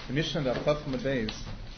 The Mishnah of Chafam Beis,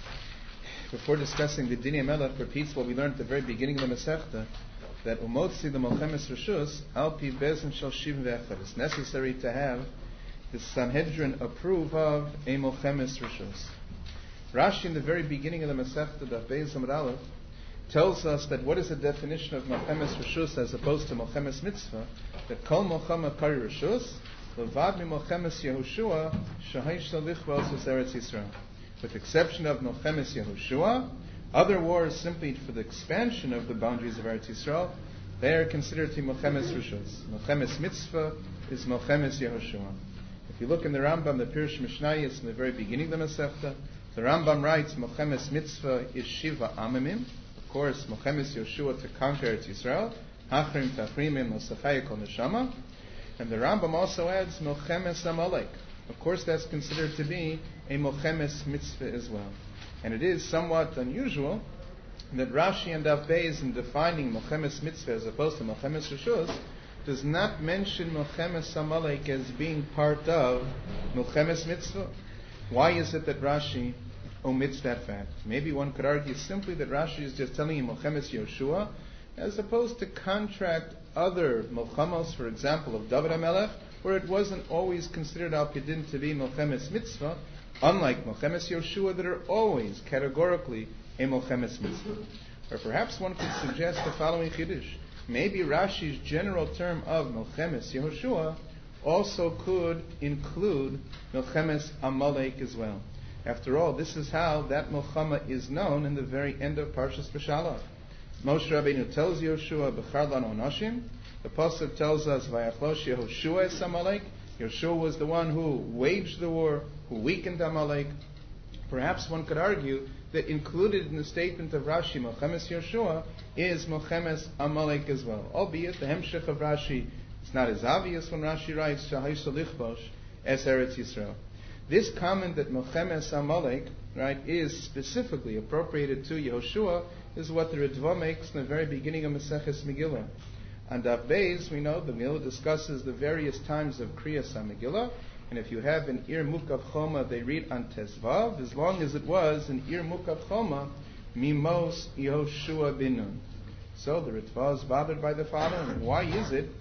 before discussing the Dinei Melech, repeats what we learned at the very beginning of the Masechta, that Umotzi the Molchemes Rishus al pi bezin shel shivim ve'echad. It's necessary to have the Sanhedrin approve of a Molchemes Rishus. Rashi, in the very beginning of the Masechta, Daf Beis Amud Aleph, tells us that what is the definition of Molchemes Rishus as opposed to Molchemes Mitzvah? That Kol Molchama Kari Rishus Levad mi Molchemes Yehoshua Shahai Shalichvos Eretz Yisrael. With the exception of Molchemes Yehoshua, other wars simply for the expansion of the boundaries of Eretz Yisrael, they are considered to be Molchemes Rishus. Molchemes Mitzvah is Molchemes Yehoshua. If you look in the Rambam, the Pirush Mishnayos, in the very beginning of the Masechta, the Rambam writes Molchemes Mitzvah is Shiva Amamim. Of course, Molchemes Yehoshua to conquer Eretz Yisrael, Hachrim Tafrimim Osachai Kol Neshama. And the Rambam also adds Molchemes Amalek. Of course, that's considered to be a Molchemes Mitzvah as well. And it is somewhat unusual that Rashi and Daf Beis, in defining Molchemes Mitzvah as opposed to Molchemes Rishus, does not mention Molchemes Amalek as being part of Molchemes Mitzvah. Why is it that Rashi omits that fact? Maybe one could argue simply that Rashi is just telling you Molchemes Yehoshua, as opposed to contract other Molchamos, for example, of David HaMelech, where it wasn't always considered al pidin to be Molchemes Mitzvah, unlike Molchemes Yehoshua that are always categorically a Molchemes Mitzvah. Or perhaps one could suggest the following Chiddush. Maybe Rashi's general term of Molchemes Yehoshua also could include Molchemes Amalek as well. After all, this is how that Molchama is known in the very end of Parshas Beshalach. Moshe Rabbeinu tells Yehoshua, B'char lanu anashim. The Pasuk tells us, Vayachlosh Yehoshua es Amalek. Yehoshua was the one who waged the war, who weakened Amalek. Perhaps one could argue that included in the statement of Rashi, Molchemes Yehoshua, is Molchemes Amalek as well. Albeit the hemshech of Rashi is not as obvious when Rashi writes, Shahai Shalichvos es Eretz Yisrael. This comment that Molchemes Amalek, right, is specifically appropriated to Yehoshua is what the Ritva makes in the very beginning of Maseches Megillah. On Daf Beis, we know the Megillah discusses the various times of Kriyas HaMegillah, and if you have an Ir Mukav Choma, they read on Tezvav, as long as it was an Ir Mukav Choma, Mimos Yehoshua bin Nun. So the Ritva is bothered by the following. Why is it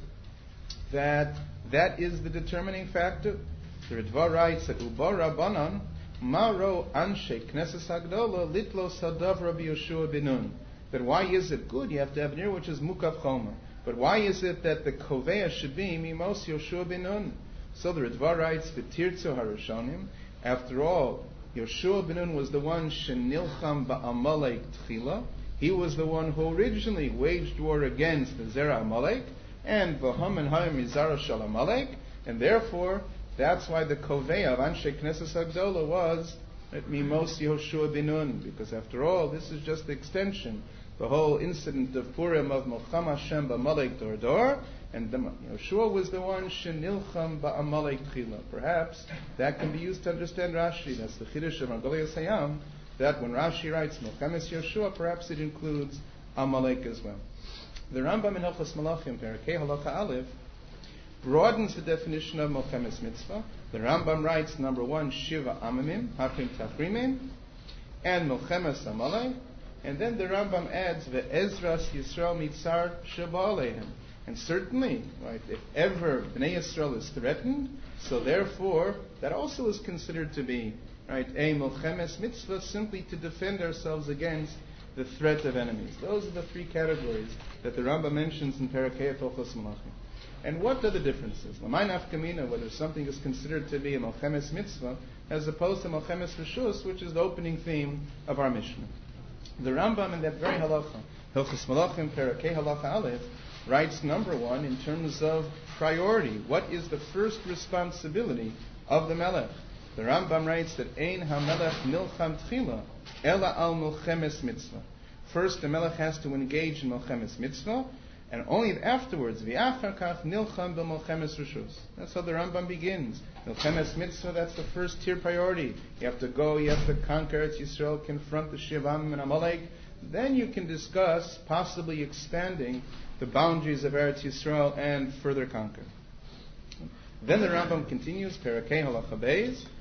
that is the determining factor? The Ritva writes that Ubar Rabbanan Maro Anshe Knesses Hagdola Litlo Sadav Rabbi Yehoshua bin Nun. That why is it good? You have to have an Ir which is Mukav Choma. But why is it that the Koveya should be Mimos Yehoshua bin Nun? So the Ritva writes, V'tirtzu Harushonim. After all, Yehoshua bin Nun was the one Shenilcham Ba'amalek Tchila. He was the one who originally waged war against the Zera Amalek, and V'ham and Hayim Mizara Shal Amalek, and therefore, that's why the Koveya of Anshe Knesses Hagdola was at Mimos Yehoshua bin Nun, because after all, this is just the extension. The whole incident of Purim of Molcham Hashem ba'Amalek Dor Dor, and Yehoshua was the one Shenilcham ba'Amalek Tchila. Perhaps that can be used to understand Rashi. That's the Chiddush of Argolias Hayam, that when Rashi writes Molchemes Yehoshua, perhaps it includes Amalek as well. The Rambam in Hilchos Malachim, Perakei Halakha Aleph, broadens the definition of Molchemes Mitzvah. The Rambam writes, number one, Shiva Amamim, Hachrim Tafrimim, and Molchemes Amalek. And then the Rambam adds, Ve'ezras Yisrael Mitzar Sheba Aleihem. And certainly, right, if ever Bnei Yisrael is threatened, so therefore, that also is considered to be, right, a Molchemes Mitzvah, simply to defend ourselves against the threat of enemies. Those are the three categories that the Rambam mentions in Perakei Hilchos Malachim. And what are the differences? L'may nafkamina, whether something is considered to be a Molchemes Mitzvah, as opposed to Molchemes Rishus, which is the opening theme of our Mishnah. The Rambam in that very halacha, Hilchos Malachim, Perakei Halakha Aleph, writes number one in terms of priority. What is the first responsibility of the Melech? The Rambam writes that Ein HaMelech Nilcham Tchila Ela Al Molchemes Mitzvah. First, the Melech has to engage in Molchemes Mitzvah, and only afterwards, V'achar Kach Nilcham B'Molchemes Rishus. That's how the Rambam begins. Molchemes Mitzvah, that's the first tier priority. You have to go, you have to conquer Eretz Yisrael, confront the Shivam and Amalek. Then you can discuss possibly expanding the boundaries of Eretz Yisrael and further conquer. Then the Rambam continues, Perakei Halakha Beis,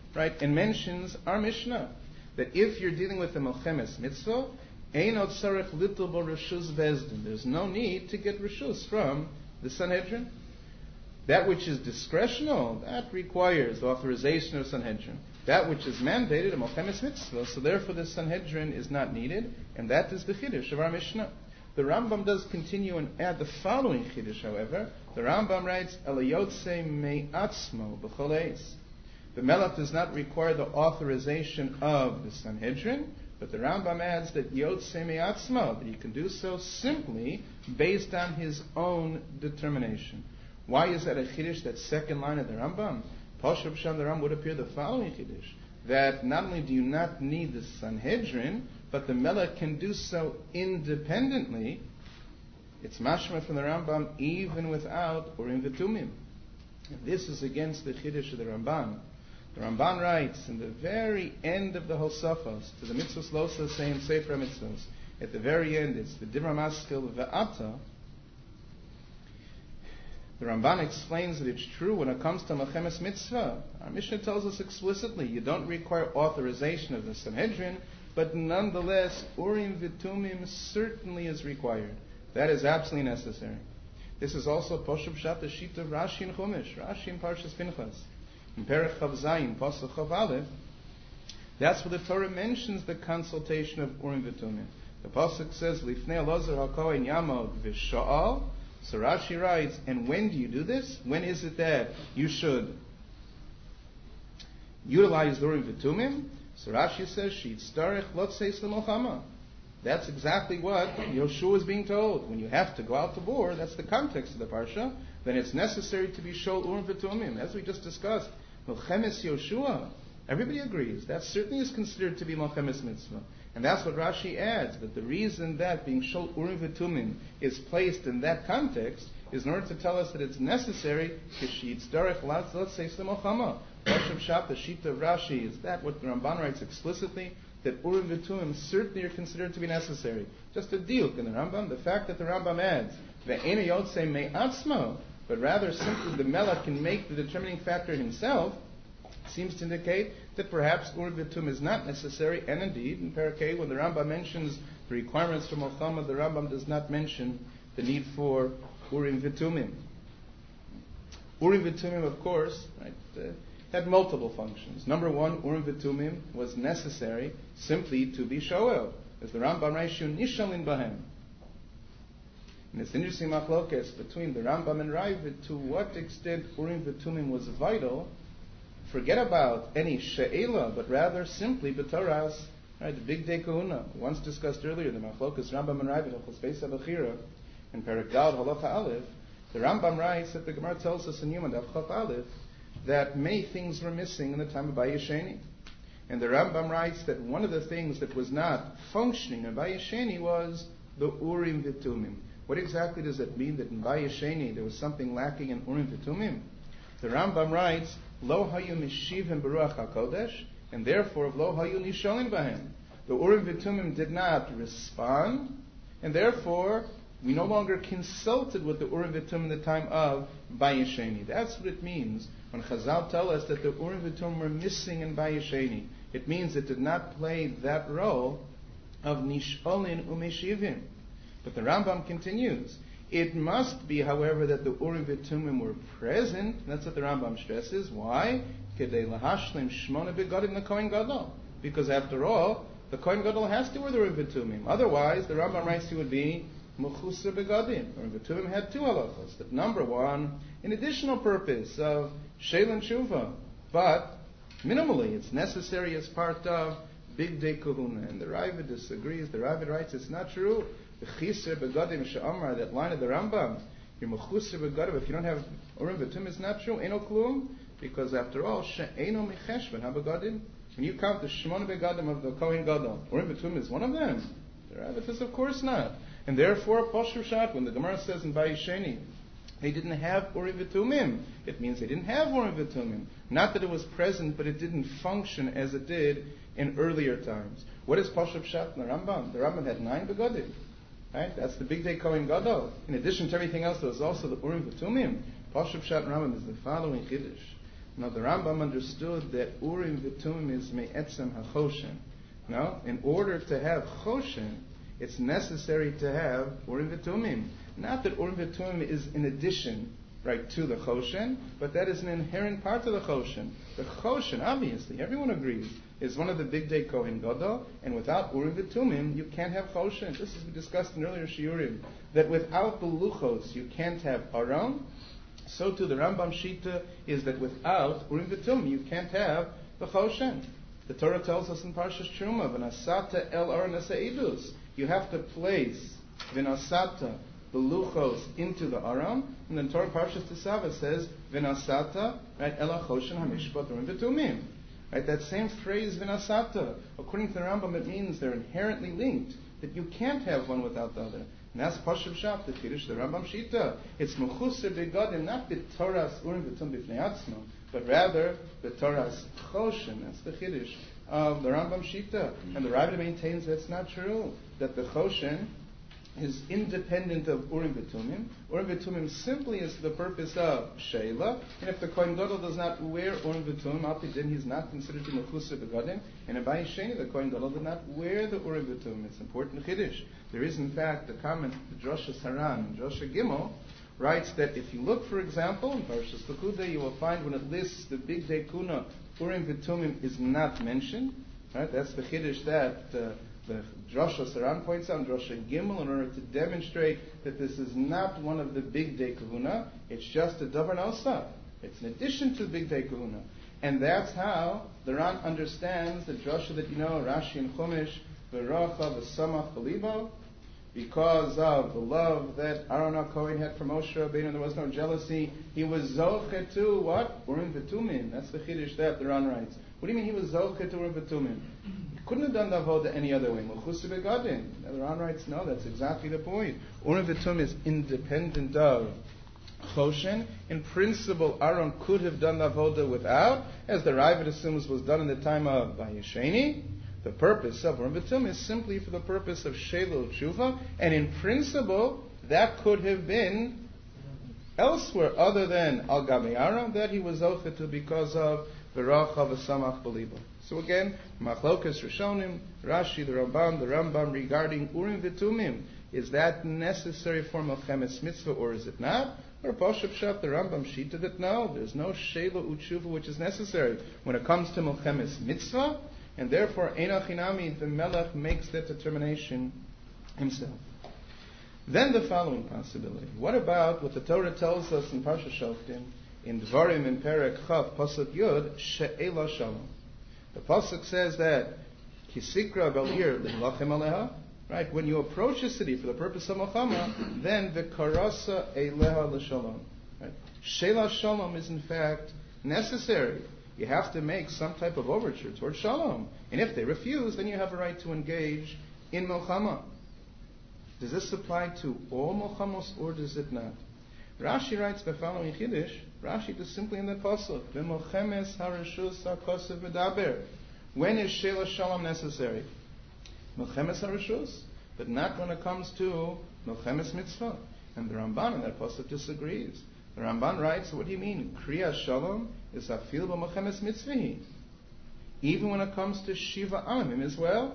right, and mentions our Mishnah, that if you're dealing with the Melchemes Mitzvah, Einot Tzarech Little Bo Reshus Bezdin. There's no need to get Reshus from the Sanhedrin. That which is discretional, that requires the authorization of Sanhedrin. That which is mandated, a Melchemes Mitzvah, so therefore the Sanhedrin is not needed, and that is the Chiddush of our Mishnah. The Rambam does continue and add the following Chiddush, however. The Rambam writes, Elayotze me'atzmo b'chol eis. The Melech does not require the authorization of the Sanhedrin, but the Rambam adds that Yotze me'atzmo, that he can do so simply based on his own determination. Why is that a Chiddush, that second line of the Rambam? Pashup Sham, the Rambam would appear the following Chiddush, that not only do you not need the Sanhedrin, but the Melech can do so independently. It's mashma from the Rambam even without Urim V'Tumim. And this is against the Chiddush of the Ramban. The Ramban writes in the very end of the Hosafos, to the Mitzvos Losa saying Sefer Mitzvos, at the very end it's the Divra Maskil Ve'ata. The Ramban explains that it's true when it comes to Melchemes Mitzvah. Our Mishnah tells us explicitly, you don't require authorization of the Sanhedrin, but nonetheless, Urim V'Tumim certainly is required. That is absolutely necessary. This is also Poshup Shat, the sheet of Rashi in Chumash, Rashi in Parshas Pinchas. In Perek Chav Zayin, Pasuk Chav Aleph, that's where the Torah mentions the consultation of Urim V'Tumim. The Pasuk says, Lifnei Elazar HaKohen Yamod V'Sha'al. So Rashi writes, and when do you do this? When is it that you should utilize Urim V'Tumim? So Rashi says, Shitztarech Lotzeis L'Milchama. That's exactly what Yoshua is being told. When you have to go out to war, that's the context of the parsha, then it's necessary to be shol Urim V'Tumim. As we just discussed, Melchemes Yoshua, everybody agrees, that certainly is considered to be Melchemes Mitzvah. And that's what Rashi adds, that the reason that being shol Urim V'Tumim is placed in that context is in order to tell us that it's necessary, Shitztarech Lotzeis L'Milchama. Rosh Hashanah, the sheet of Rashi, is that what the Ramban writes explicitly, that Urim V'Tumim certainly are considered to be necessary. Just a diuk in the Rambam, the fact that the Rambam adds, Ve'ena Yotze Me'atzmo, but rather simply the Melech can make the determining factor himself, seems to indicate that perhaps Urim V'Tumim is not necessary, and indeed, in Parakeh, when the Rambam mentions the requirements for Melchama, the Rambam does not mention the need for Urim V'Tumim. Urim V'Tumim, of course, right, had multiple functions. Number one, Urim V'Tumim was necessary simply to be shoel, as the Rambam writes, Nishalin Bahem. And it's interesting machlokes between the Rambam and Ravid to what extent Urim V'Tumim was vital. Forget about any she'ela, but rather simply b'toras, right? The big day kahuna, once discussed earlier, the machlokes Rambam and Ravid of Chosbeis Abachira and Perek Dal Halacha Aleph. The Rambam writes that the Gemara tells us in Yom Daf Chaf Aleph that many things were missing in the time of Bayesheni. And the Rambam writes that one of the things that was not functioning in Bayesheni was the Urim V'Tumim. What exactly does that mean, that in Bayesheni there was something lacking in Urim V'Tumim? The Rambam writes, Lo hayu mishivim beruach HaKodesh, and therefore Lo hayu nisholim bahem. The Urim V'Tumim did not respond, and therefore we no longer consulted with the Urim V'Tumim in the time of Bayesheni. That's what it means when Chazal tell us that the Urim V'Tumim were missing in Bayesheni. It means it did not play that role of Nisholin Umeshivim. But the Rambam continues. It must be, however, that the Urim V'Tumim were present. That's what the Rambam stresses. Why? Kedei lahashlim shmona begadim the Kohen Gadol. Because after all, the Kohen Gadol has to wear the Urim V'Tumim. Otherwise, the Rambam writes he would be Mechusar begadim. Urim V'Tumim had two halachos. That number one, an additional purpose of Sheil and Shuva. But minimally, it's necessary as part of Big Day Kahuna. And the Ravid disagrees. The Ravid writes it's not true. The Chisar begadim she'amar, that line of the Rambam, you're Mechusar begadim, if you don't have Urim V'Tumim, it's not true. Eno klum, because after all, she'eno mecheshben ha-begadim. When you count the Shemona begadim of the Kohen Gadol, Urim V'Tumim is one of them. The Ravid says, of course not. And therefore, Posher Shat, when the Gemara says in Bayesheni, they didn't have Urim V'Tumim, it means they didn't have Urim V'Tumim. Not that it was present, but it didn't function as it did in earlier times. What is Posher Shat in the Rambam? The Rambam had 9 begadim. Right? That's the big day Kohen Gadol. In addition to everything else, there was also the Urim V'Tumim. Posher Pshat Rambam is the following Chiddush. Now the Rambam understood that Urim V'Tumim is me'etzem ha'choshen. Now, in order to have choshen, it's necessary to have Urim V'Tumim. Not that Urim V'Tumim is in addition, right, to the choshen, but that is an inherent part of the choshen. The choshen, obviously, everyone agrees, is one of the big day Kohen Gadol, and without Urim V'Tumim, you can't have choshen. This is discussed in earlier shiurim, that without the luchos, you can't have aron. So too, the Rambam Shita is that without Urim V'Tumim, you can't have the choshen. The Torah tells us in Parshas Truma, V'nasata el aron ha'seidus. You have to place V'nasata, the luchos, into the aron, and then Torah Parshas Tisava says V'nasata, right, el ha'choshen ha'mishpat Urim V'Tumim. Right, that same phrase V'nasata, according to the Rambam, it means they're inherently linked, that you can't have one without the other. And that's Pashup Shap, the Kiddush, the Rambam Shita. It's Mechuser Begadim, not B'Torah's Urim V'Tum B'Fnei Atzmo, but rather B'Torah's Choshen. That's the Kiddush of the Rambam Shita. And the Rambam maintains that's not true, that the Choshen is independent of Urim V'Tumim. Urim V'Tumim simply is for the purpose of Sheila, and if the Kohen Gadol does not wear Urim V'Tumim, then he's not considered to Mechuser Begadim, and in Bayi Sheni, the Kohen Gadol did not wear the Urim V'Tumim. It's important Chiddush. There is, in fact, a comment, the Drosha Saran, and Drosha Gimel, writes that if you look, for example, in Parshas Pekudei, you will find when it lists the Big Day Kuna, Urim V'Tumim is not mentioned. Right? That's the Chiddush that the Drosha Saran points out, and Drosha Gimel, in order to demonstrate that this is not one of the Big Day Kahuna, it's just a Davar Nosaf. It's in addition to the Big Day Kahuna. And that's how the Ran understands the Drosha that you know, Rashi and Chumash, V'racha v'samach b'libo, because of the love that Aaron HaKohen had for Moshe Rabbeinu, there was no jealousy. He was zochet to what? Urim V'Tumim. That's the Chiddush that the Ran writes. What do you mean he was zochet to Urim V'Tumim? He couldn't have done the avodah any other way. Mechuser begadim. The Ran writes, no, that's exactly the point. Urim V'Tumim is independent of Choshen. In principle, Aaron could have done the avodah without, as the Ravid assumes was done in the time of Vayesheni. The purpose of Urim V'Tumim is simply for the purpose of Sheila Tshuva, and in principle, that could have been elsewhere other than Al Gabi Aaron, that he was zochet to because of V'racha v'samach b'libo. So again, Machlokas Rishonim, Rashi, the Rambam regarding Urim V'Tumim, is that necessary for Melchemes Mitzvah or is it not? Or Pashup Shat, the Rambam Shita, that no, there's no Sheila U'Tshuva which is necessary when it comes to Melchemes Mitzvah. And therefore, Eina Chinami, the Melech makes that determination himself. Then the following possibility. What about what the Torah tells us in Parsha Shoftim, in Dvarim in Perek Chav, Pasuk Yud, She'ela Shalom. The Pasuk says that, Kisikra Belir L'Lachem Aleha, right? When you approach a city for the purpose of Milchama, then V'karasa Eileha L'Shalom. Right? She'ela Shalom is in fact necessary. You have to make some type of overture towards Shalom. And if they refuse, then you have a right to engage in Milchama. Does this apply to all Milchamos or does it not? Rashi writes the following Chiddush. Rashi just simply in the Pasuk. V'milchemes harishus ha'kosev medaber. When is Sheila Shalom necessary? Milchemes harishus, but not when it comes to Milchemes Mitzvah. And the Ramban in that Pasuk disagrees. The Ramban writes, what do you mean? Kriya Shalom is afil b'Milchemes Mitzvahi. Even when it comes to Shiva Amim as well.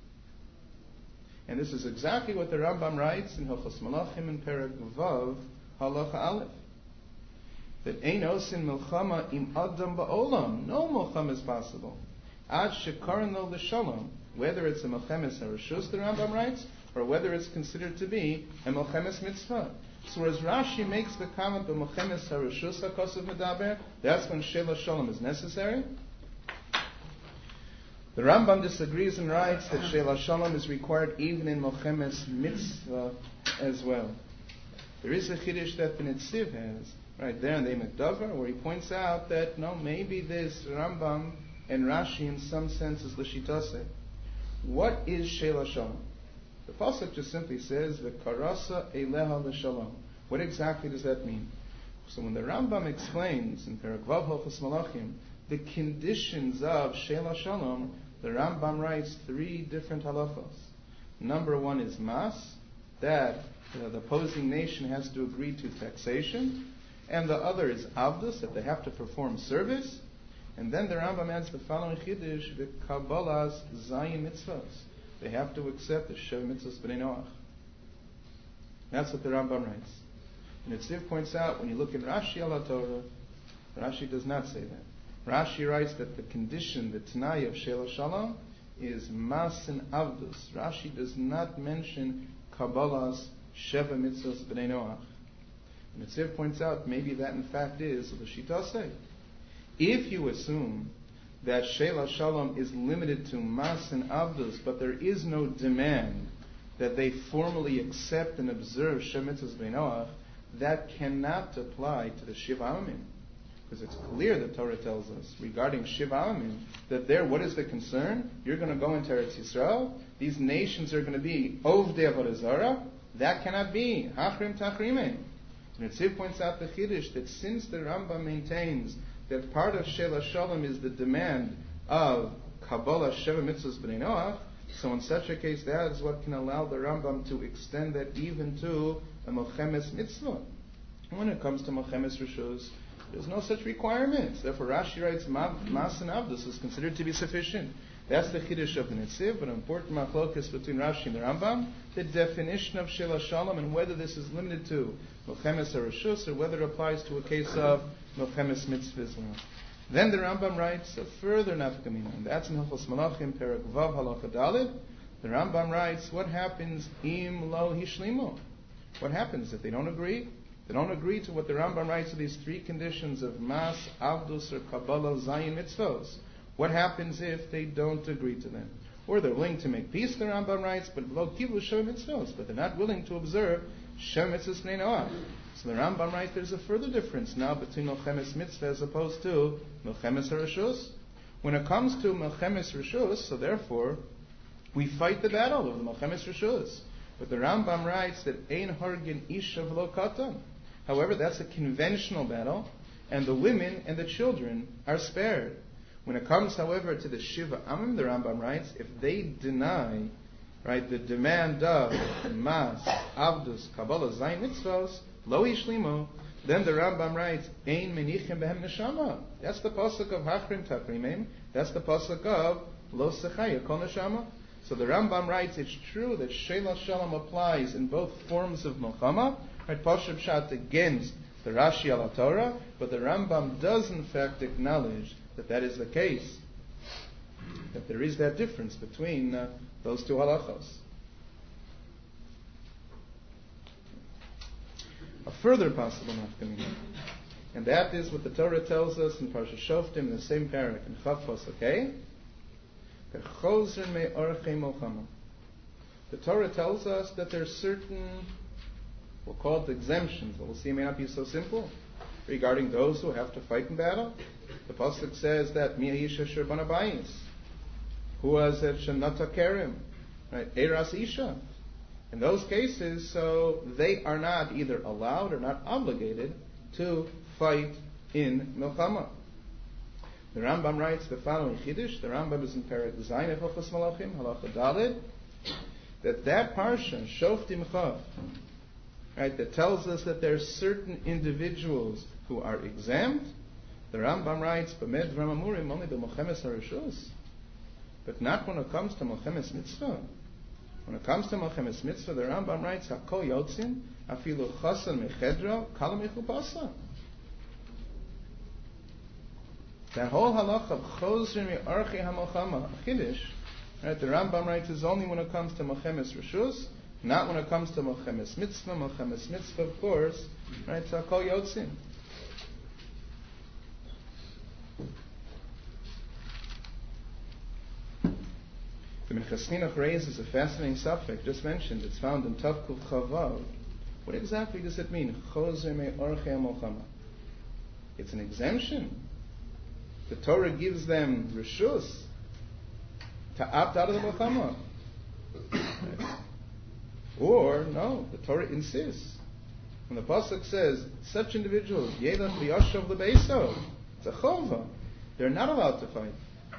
And this is exactly what the Rambam writes in Hilchos Malachim in Perek Vav, Halacha Aleph. That ein osin milchama im adam ba'olam. No milchama is possible. Ad shekaran lo l'shalom. Whether it's a milchemes harishus, the Rambam writes, or whether it's considered to be a milchemes mitzvah. So as Rashi makes the comment of milchemes harishus ha'kosev medaber, that's when Sheila Shalom is necessary. The Rambam disagrees and writes that Sheila Shalom is required even in milchemes mitzvah as well. There is a chiddush that the Netziv has right there in the Emek Davar, where he points out that no, maybe this Rambam and Rashi in some sense is l'shitase. What is Sheila Shalom? The pasuk just simply says V'karasa Eileha L'Shalom. What exactly does that mean? So when the Rambam explains in Perek Vav Hilchos Malachim the conditions of Sheila Shalom, the Rambam writes 3 different halachos. Number 1 is mas, that the opposing nation has to agree to taxation. and the other is avdus, that they have to perform service. And then the Rambam adds the following chiddush: the Kabbalah's Zayin mitzvahs. They have to accept the Shev mitzvahs b'nei Noach. That's what the Rambam writes. And Netziv points out, when you look in Rashi al Torah, Rashi does not say that. Rashi writes that the condition, the Tanai of Sheila Shalom, is Mas and Avdus. Rashi does not mention Kabbalah's Sheva Mitzvahs B'nei Noach. And Netziv points out, maybe that in fact is the Shita say. If you assume that Sheila Shalom is limited to Mas and Avdus, but there is no demand that they formally accept and observe Sheva Mitzvahs B'nei Noach, that cannot apply to the Shiva Amim. Because it's clear the Torah tells us regarding Shiva Amim that there, what is the concern? You're going to go into Eretz Yisrael. These nations are going to be Ovdei Avodah Zarah. That cannot be. Hachrim Tachrimim. And Netziv points out the Chiddush that since the Rambam maintains that part of Sheila Shalom is the demand of Kabbalah Sheva Mitzvahs B'nei Noach, so in such a case, that is what can allow the Rambam to extend that even to a Mochemes Mitzvah. When it comes to Mochemes Rishus, there's no such requirements. Therefore, Rashi writes, Mas and Avdus is considered to be sufficient. That's the Chiddush of the Netziv, but an important machlokas between Rashi and the Rambam, the definition of Sheila Shalom, and whether this is limited to Mochemes Rishus, or whether it applies to a case of Mochemes Mitzvah as well. Then the Rambam writes a further nafkamina, and that's in Hilchos Malachim, Perek Vav Halacha Daled. The Rambam writes, what happens im lo hishlimu? What happens if they don't agree? They don't agree to what the Rambam writes of these three conditions of Mas, Avdus, or Kabbalah, Zayin Mitzvos. What happens if they don't agree to them? Or they're willing to make peace, the Rambam writes, but lo kivlu Shev Mitzvos, but they're not willing to observe Shev Mitzvos B'nei Noach. So the Rambam writes there's a further difference now between Mochemes Mitzvah as opposed to Mochemes Rishus. When it comes to Mochemes Rishus, so therefore, we fight the battle of the Mochemes Rishus. But the Rambam writes that Ein Hargin Isha V'lo Katan. However, that's a conventional battle, and the women and the children are spared. When it comes, however, to the Shiva Amim, the Rambam writes, if they deny, right, the demand of Mas, Avdus, Kabbalah, Zayin Mitzvos, Lo Yishlimu, then the Rambam writes, Ein Menichem Behem Neshama. That's the pasuk of Hachrim Tachrimim. That's the pasuk of Lo Sechaya Kol Neshama. So the Rambam writes, it's true that Sheila Shalom applies in both forms of Milchama, right, Pashup Shat against the Rashi al Torah, but the Rambam does in fact acknowledge that that is the case, that there is that difference between those two halachos. A further possible nafkamina, and that is what the Torah tells us in Parsha Shoftim in the same parak in Chav Pasuk A. The Torah tells us that there are certain, we'll call it exemptions, but we'll see it may not be so simple, regarding those who have to fight in battle. The pasuk says that Mi'isha Shirban Abayis, who was at Shanata Kerim, right, Eras Isha. In those cases, so they are not either allowed or not obligated to fight in Milchama. The Rambam writes the following Chiddush. The Rambam is in Perek Zayin of Hilchos Malachim, Halacha Daled, that parsha, Shoftim Chav, right, that tells us that there are certain individuals who are exempt. The Rambam writes, B'med Ramamurim, only the Mochemes HaRishus, but not when it comes to Mochemes Mitzvah. When it comes to Mochemes Mitzvah, the Rambam writes, Hakol Yotzin, Afilu Chasan Mechedra, Kala Mechupasa. That whole halach of Chozrin Me'archi HaMochama, Chiddush, right, the Rambam writes, is only when it comes to Mochemes Rishus, not when it comes to Mochemes Mitzvah. Mochemes Mitzvah, of course, right, Hakol Yotzin. The Minchas Chinuch raises a fascinating subject, just mentioned. It's found in Tavkuf Chavav. What exactly does it mean? Chozeh me'orchei ha'molchama. It's an exemption. The Torah gives them rishus to opt out of the milchama. Or, no, the Torah insists. When the pasuk says, such individuals, Yelach v'yashav l'beiso, it's a chova. They're not allowed to fight.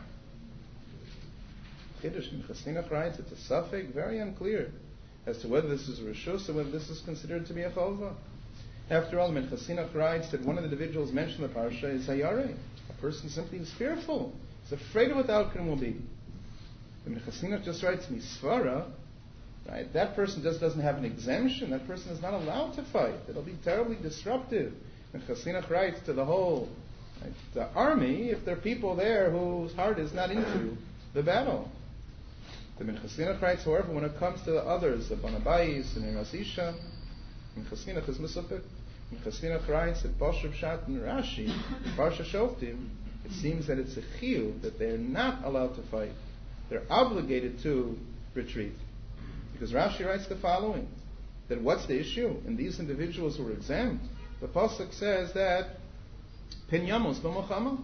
Chiddush Minchas Chinuch writes, it's a suffix, very unclear as to whether this is a rishus or whether this is considered to be a chova. After all, the Minchasinach writes that one of the individuals mentioned in the parsha is Hayare. A person simply is fearful. He's afraid of what the outcome will be. The Minchasinach just writes Misvara, right? That person just doesn't have an exemption. That person is not allowed to fight. It'll be terribly disruptive. Minchasinach writes to the whole the army if there are people there whose heart is not into the battle. The Minchasinach writes, however, when it comes to the others, the Banabais and Erasisha, Minchasinach is Mesupik. Minchasinach writes that Pashup Shat and Rashi, Parsha Shoftim, it seems that it's a chiyuv that they're not allowed to fight. They're obligated to retreat. Because Rashi writes the following, that what's the issue? And these individuals who are exempt, the Pasuk says that Pin Yamos B'Mochama.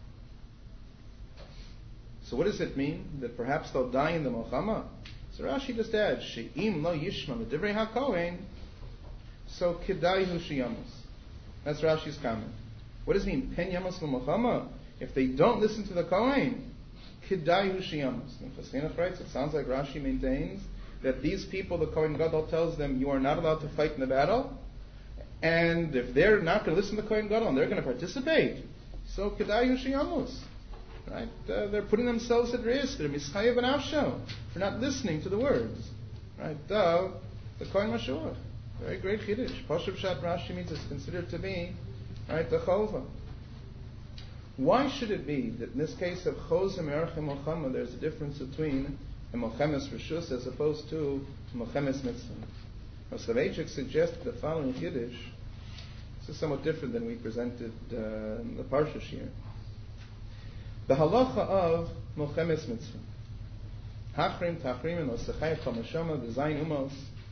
So what does it mean? That perhaps they'll die in the Mochama? So Rashi just adds, She'im lo yishma l'divrei ha'kohen, so kedaihu sheyamos. That's Rashi's comment. What does it mean? Pen yamos l'mochama? If they don't listen to the Kohen, kedaihu sheyamos. And Chasinach writes, it sounds like Rashi maintains that these people, the Kohen Gadol tells them, you are not allowed to fight in the battle, and if they're not going to listen to the Kohen Gadol and they're going to participate, so kedaihu sheyamos. Right? They're putting themselves at risk. They're mischayev and afsho for not listening to the words. Right? The Kohen Mashur. Very great Chiddush. Pashup Shat Rashi means it's considered to be, right, the Chova. Why should it be that in this case of Chozeh Me'archei Mochama there's a difference between a Mochemes Reshus as opposed to a Mochemes Mitzvah? Rav Soloveitchik suggested the following Chiddush. This is somewhat different than we presented in the Parsha Shir. The halacha of Mochemes Mitzvah. Hachrim, Tachrim, and Osechai, Chamashama, the Zayin Umos.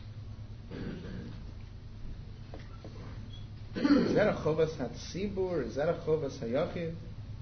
Is that a Chovas HaTzibur? Is that a Chovas HaYachid?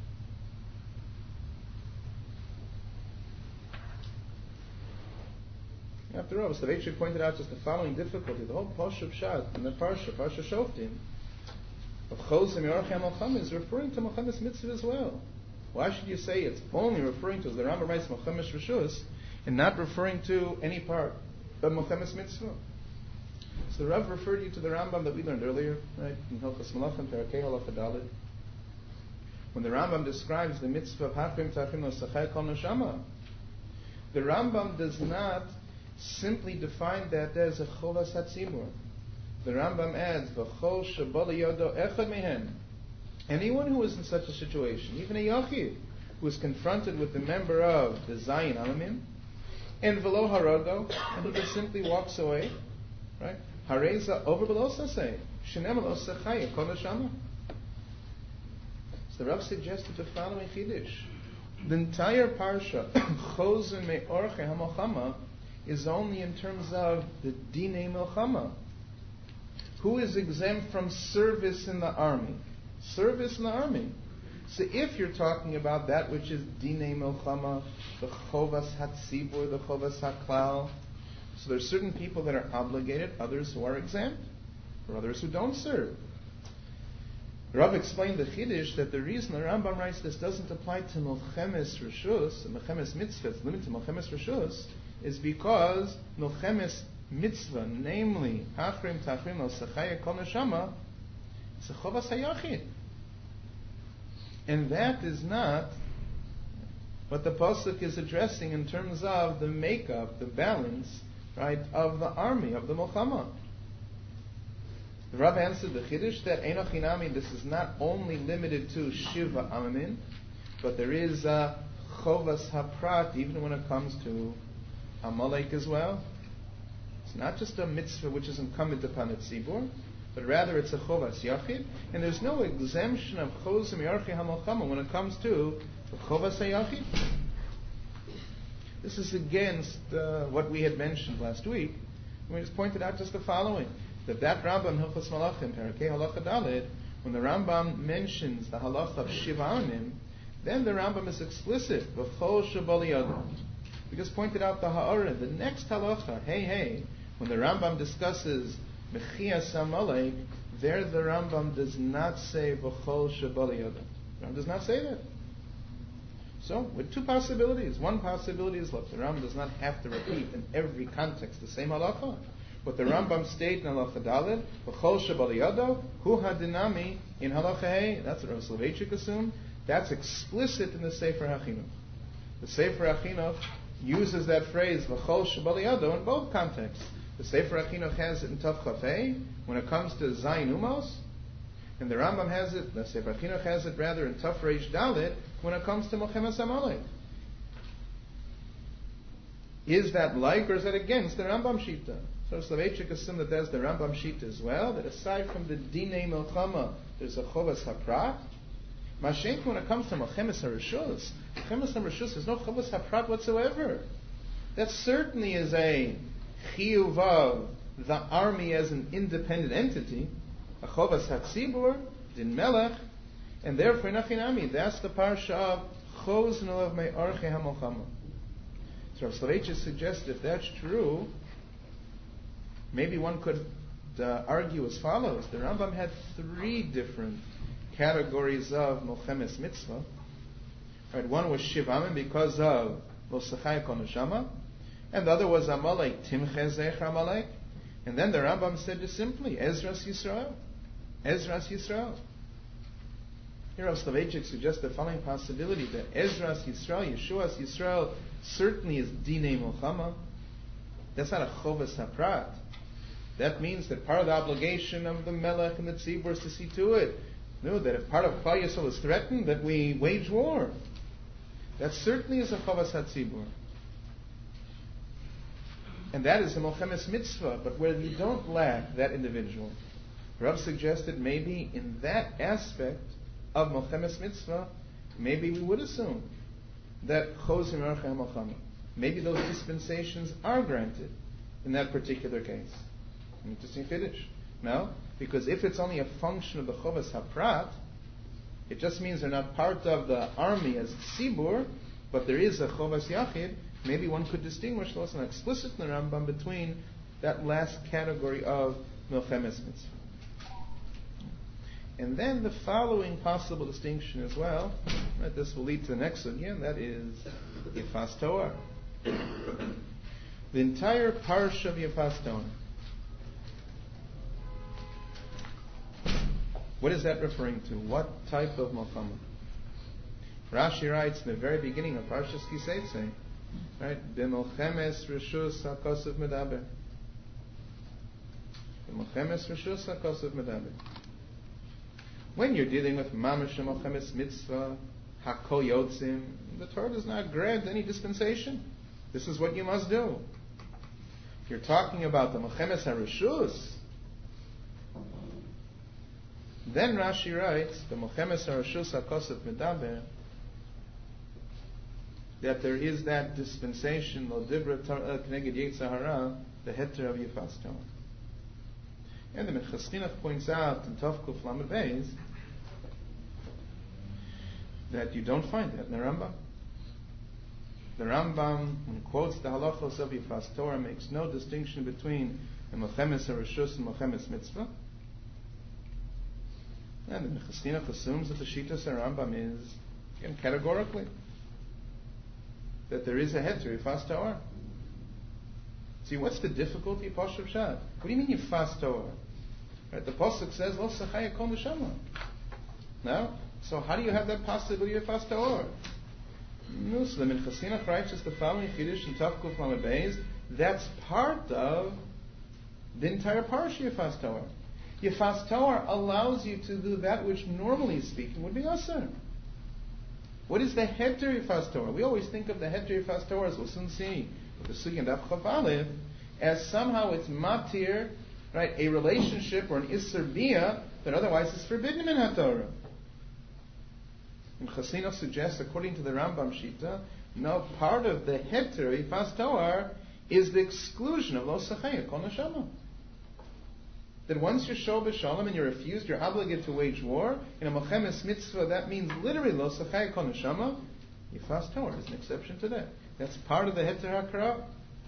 After all, Soloveitchik pointed out just the following difficulty. The whole Pashup Shat and the Parsha Shoftim, of Chozeh Me'archei Mochama is referring to Mochemes Mitzvah as well. Why should you say it's only referring to, as the Rambam writes, Mochemes Reshus, and not referring to any part of Mochemes Mitzvah? So the Rav referred you to the Rambam that we learned earlier, right, in Hilchos Malachim, Perakei Halacha Daled. When the Rambam describes the mitzvah of Hachrim Tachim Nosachai Kol Neshama, the Rambam does not simply define that as a Chovas HaTzibur. The Rambam adds, V'chol Shebal Yodo Echad Mehen. Anyone who is in such a situation, even a Yachid, who is confronted with a member of the Zayin Alamim, and V'lo Harago, and he just simply walks away, right? Hareza over below say Shenemel Osachai Kol Neshama. So the Rav suggested the following Chiddush. The entire parsha Chozeh Me'archei HaMochama is only in terms of the Dinei Milchama. Who is exempt from service in the army? Service in the army. So if you're talking about that which is Dinei Milchama, the Chovas HaTzibur, the Chovas HaKlal, so there are certain people that are obligated, others who are exempt, or others who don't serve. Rav explained the Chiddush that the reason the Rambam writes this doesn't apply to Mochemes Reshus, Mochemes Mitzvah, it's limited to Mochemes Reshus, is because Mochemes Mitzvah, namely Hachrim Tachrim Osachai Kol Neshama, it's a Chovas HaYachid. And that is not what the Pasuk is addressing in terms of the makeup, the balance, right, of the army, of the Milchama. The Rav answered the Chiddush that Eino Chinami, this is not only limited to Shiva Amamin, but there is a Chovas HaPrat, even when it comes to Amalek as well. It's not just a mitzvah which is incumbent upon the Tzibur, but rather it's a Chovas Yachid, and there's no exemption of Chozeh Me'archei HaMochama when it comes to the Chovas HaYachid. This is against what we had mentioned last week. We just pointed out just the following, that Rambam, Hilchos Malachim, Perakei Halacha Daled, when the Rambam mentions the halacha of Shiva Amanim, then the Rambam is explicit, V'chol Shebal Yodo. We just pointed out the Ha'ara, the next halacha, hey, when the Rambam discusses Mechias Amalek, there the Rambam does not say V'chol Shebal Yodo. The Rambam does not say that. So, with two possibilities. One possibility is, look, the Rambam does not have to repeat in every context the same halacha. But the Rambam state in Halacha Daled, V'chol shebal yado, hu hadinami in Halacha Hey. That's what Rav Soloveitchik assumed. That's explicit in the Sefer HaChinuch. The Sefer HaChinuch uses that phrase, V'chol shebal yado, in both contexts. The Sefer HaChinuch has it in Tav Chaf Hey, when it comes to Zayin Umos, and the Rambam has it, the Sefer HaChinuch has it rather in Tav Reish Dalet, when it comes to Mochemes Amalek. Is that like or is that against the Rambam Shita? So Soloveitchik assumed that that's the Rambam Shita as well, that aside from the Dinei Melchama, there's a Chovas HaPrat. Mashenk, when it comes to Mochemes HaRishus, Mochemes HaRishus, there's no Chovas HaPrat whatsoever. That certainly is a Chiyuv of the army as an independent entity, a Chovas HaTzibur, Din Melech, and therefore Nachinami, that's the parsha of Choz Nolav Me'arche HaMelchama. So Rav Soloveitchik suggests if that's true, maybe one could argue as follows. The Rambam had 3 different categories of Mochemes Mitzvah. Right, one was Shivamim because of Lo Sechai Kol Neshama, and the other was Amalek, Timche Zecher Amalek. And then the Rambam said just simply, Ezras Yisrael. Ezras Yisrael. Here Rav Soloveitchik suggests the following possibility, that Ezras Yisrael, Yeshuas Yisrael, certainly is Dinei Melchama. That's not a Chovas HaPrat. That means that part of the obligation of the Melech and the Tzibur is to see to it. No, that if part of Klal Yisrael is threatened, that we wage war. That certainly is a Chovas HaTzibur. And that is a Mochemes Mitzvah, but where you don't lack that individual. Rav suggested maybe in that aspect of Mochemes Mitzvah, maybe we would assume that Chozim Ercha HaMelchama. Maybe those dispensations are granted in that particular case. An interesting chiddush. No? Because if it's only a function of the Chovas HaPrat, it just means they're not part of the army as Tzibur, but there is a Chovas Yachid. Maybe one could distinguish, though it's not explicit in the Rambam, between that last category of Mochemes Mitzvah. And then the following possible distinction as well, right, this will lead to the next one again, that is Yefas Toar. The entire parsha of Yefas Toar. What is that referring to? What type of Melchama? Rashi writes in the very beginning of Parshas Kiseitze, right? B'Melchemes Reshus HaKosav Medaber. B'Melchemes Reshus HaKosav Medaber. When you're dealing with Mamash Mochemes Mitzvah, Hakol Yotzim, the Torah does not grant any dispensation. This is what you must do. If you're talking about the Mochemes HaRishus, then Rashi writes, the Mochemes HaRishus HaKosav Medaber, that there is that dispensation, Lo Dibra K'neged Yetzer Hara, the heter of Yefas Toar. And the Minchas Chinuch points out in Tov Kuf Lamed Beis that you don't find that in the Rambam. The Rambam, when he quotes the halachos of Yefas Toar, makes no distinction between the Mochemes HaRishus and Mochemes Mitzvah. And the Minchas Chinuch assumes that the Shitas Rambam is, again, categorically, that there is a heter Yefas Toar. See, what's the difficulty of Pashup Shad? What do you mean Yefas Toar? Right, the Pasuk says, Lo Sechai Kol Neshama. Now, so how do you have that possibility of Yefas Toar? No, so the Minchas Chinuch writes just the following chiddush in Tav Kuf Lamed Beis. That's part of the entire parsha Yefas Toar. Yefas Toar allows you to do that which normally speaking would be asur. What is the heter Yefas Toar? We always think of the heter Yefas Toar, as we'll soon see with the Sugi and Daf Chav Aleph, as somehow it's matir, right, a relationship or an isur bia that otherwise is forbidden in HaTorah. And Chasinov suggests, according to the Rambam Shita, no, part of the heter Yefas Toar is the exclusion of Lo Sechai Kol Neshama. That once you're Shol B'Shalom and you're refused, you're obligated to wage war. In a Mochemes Mitzvah, that means literally Lo Sechai Kol Neshama. Yefas Toar is an exception to that. That's part of the Heter HaKara.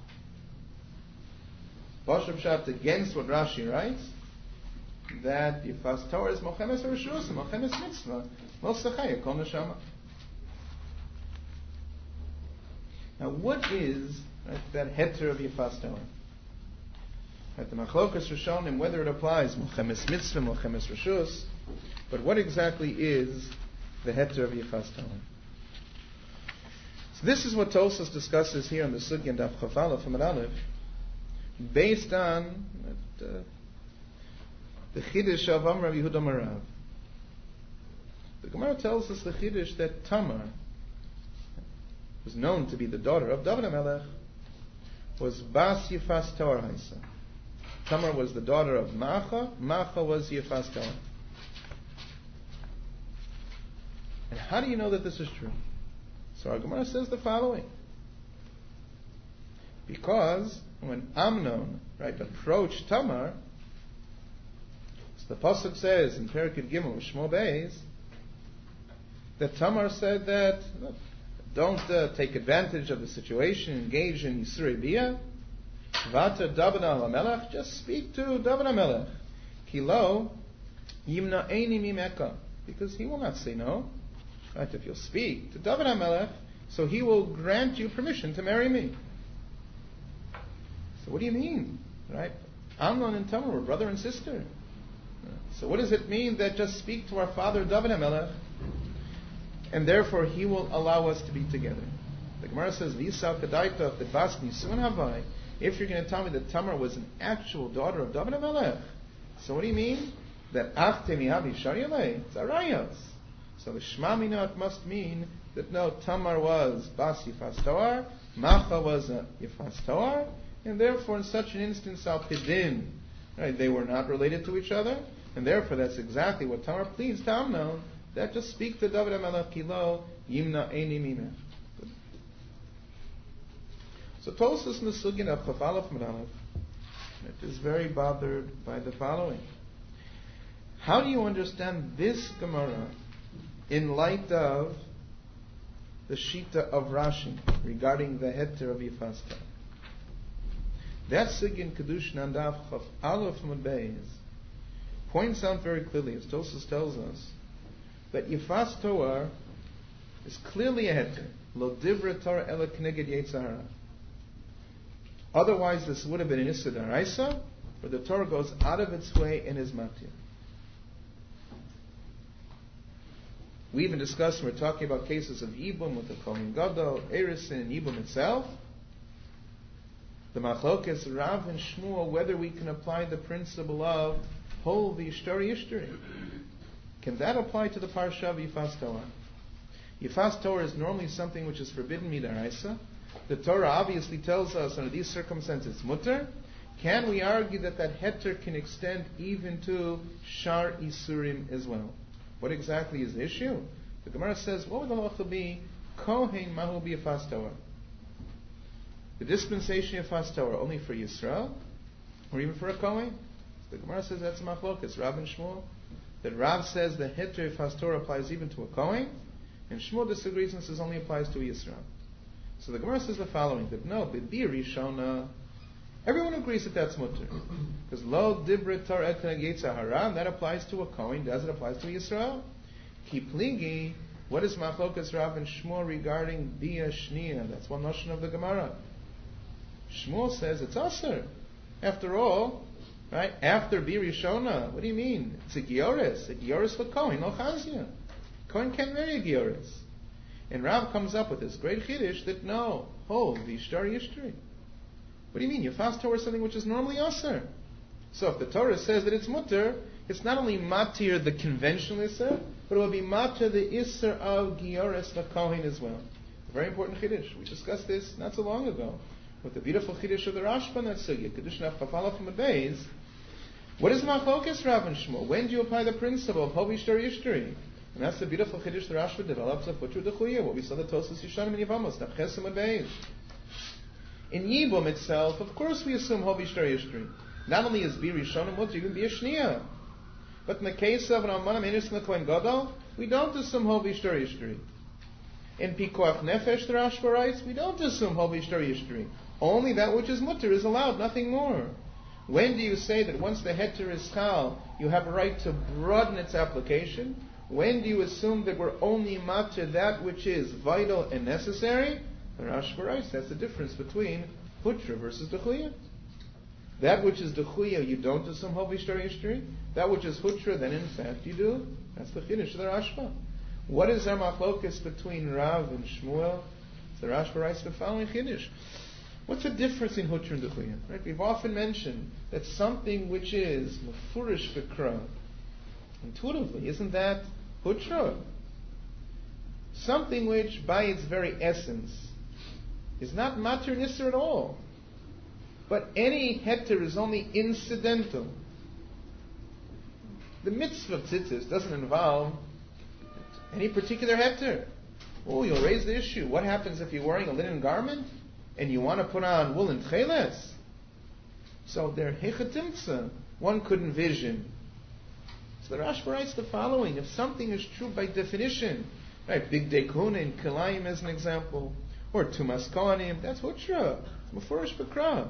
Pashup Shat against what Rashi writes, that Yefas Toar is Mochemes HaRishus, Mochemes Mitzvah, Lo Sechai Kol Neshama. Now, what is, right, that Heter of Yefas Toar? At the Machlokas Rishonim, whether it applies Milchemes Mitzvah, Milchemes Rishus, but what exactly is the heter of Yifas Toar? So this is what Tosfos discusses here on the Sugya and Daf Chaf Aleph from Aleph, based on the Chiddush of Amar Yehuda Marav. The Gemara tells us the Chiddush that Tamar was known to be the daughter of David HaMelech, was Bas Yifas Toar Haisa. Tamar was the daughter of Maacha. Maacha was Yifas Toar. And how do you know that this is true? So our Gemara says the following. Because when Amnon, approached Tamar, so the Pasuk says in Perikid Gimel, Shmo Beis, that Tamar said that, don't take advantage of the situation, engage in Yisrei Biyah, Vata David HaMelech, just speak to David HaMelech. Kilo Yimna Eini Mimeka, because he will not say no. Right? If you'll speak to David HaMelech, so he will grant you permission to marry me. So what do you mean? Right? Amnon and Tamar were brother and sister. So what does it mean that just speak to our father David HaMelech, and therefore he will allow us to be together? The Gemara says, V'isal kadaita b'bas nisun havai. If you're going to tell me that Tamar was an actual daughter of David HaMelech, so what do you mean? That achte mihavi sharyalei, it's arayos. So the Shema Minat must mean that no, Tamar was Bas Yifas Toar, Maacha was a Yifas Toar, and therefore in such an instance, Al Pidin, right, they were not related to each other, and therefore that's exactly what Tamar pleads to Amnon, that just speak to David HaMelech Kilo, Yimna Eini Mimech. So Tosfos in the Sugya of Chaf Aleph Aleph is very bothered by the following. How do you understand this Gemara in light of the Shita of Rashi regarding the heter of Yifas Toar? That Sugya in Kedushin and Daf Chaf Aleph Beis points out very clearly, as Tosfos tells us, that Yifas Toar is clearly a heter. Lo divra Torah ela k'neged Yetzer Hara. Otherwise, this would have been an Issa D'Oraisa, where the Torah goes out of its way and is matir. We even discussed, when we're talking about cases of Yibum with the Kohen Gadol, Erisin, and Yibum itself, the Machlokes, Rav and Shmuel, whether we can apply the principle of Hol v'Yishtari Yishtari. Can that apply to the Parsha of Yifas Toar? Yifas Toar is normally something which is forbidden midaraisa. The Torah obviously tells us under these circumstances mutter. Can we argue that that heter can extend even to Shar Isurim as well? What exactly is the issue? The Gemara says, what would the halacha be? Kohen mahu b'Yifas Toar. The dispensation of Yifas Toar only for Yisrael, or even for a Kohen? The Gemara says that's a machlokas, Rav and Shmuel. That Rav says the heter Yifas Toar applies even to a Kohen, and Shmuel disagrees and says only applies to a Yisrael. So the Gemara says the following, that no, b'bi rishona, everyone agrees that that's mutter. Because lo dibra tar et Yetzer Hara, that applies to a Kohen, does it applies to a Yisrael? Ki pligi, what is machlokas Rav and Shmuel regarding bia shnia? That's one notion of the Gemara. Shmuel says it's aser. After all, right, after bi rishona, what do you mean? It's a gioris for Kohen, no chazia. Kohen can't marry a gioris. And Rav comes up with this great chiddush that no, hold v'ishtar yishtari. What do you mean? Yifas Toar is something which is normally aser. So if the Torah says that it's mutter, it's not only matir the conventional iser, but it will be matir the iser of gioris l'kohen as well. A very important chiddush. We discussed this not so long ago with the beautiful chiddush of the Rashba and that sugya, Kedushin of Chaf Aleph Beis. What is machlokas Rav and Shmuel? When do you apply the principle of hol v'ishtar yishtari? And that's the beautiful chiddush the Rashba develops of Putru Dechuya, what we saw the Tosfos Yishanim and Yivamos, Nafches and Beis. In Yibum itself, of course we assume hol v'ishtar yishtari. Not only is bi rishonim mutter, even bi shnia. But in the case of an almana menis and the Kohen Gadol, we don't assume hol v'ishtar yishtari. In Pikuach Nefesh, the Rashba writes, we don't assume hol v'ishtar yishtari. Only that which is mutter is allowed, nothing more. When do you say that once the heter is chal, you have a right to broaden its application? When do you assume that we're only matir that which is vital and necessary? The Rashba writes that's the difference between putra versus dechuya. That which is dechuya, you don't do some holy history. That which is hutra, then in fact you do. That's the chiddush of the Rashba. What is our machlokas between Rav and Shmuel? The Rashba writes the following chiddush. What's the difference in hutra and dechuya? Right? We've often mentioned that something which is mefurish v'kra, intuitively, isn't that hutra? Something which, by its very essence, is not matir nisr at all. But any heter is only incidental. The mitzvah of tzitzis doesn't involve any particular heter. Oh, you'll raise the issue. What happens if you're wearing a linen garment and you want to put on woolen tcheles? So there, hechatimtza, one could envision. So the Rashba writes the following: if something is true by definition, right, big dekuna in kilayim as an example, or tumas kohanim, that's hutra, mefurish b'kra.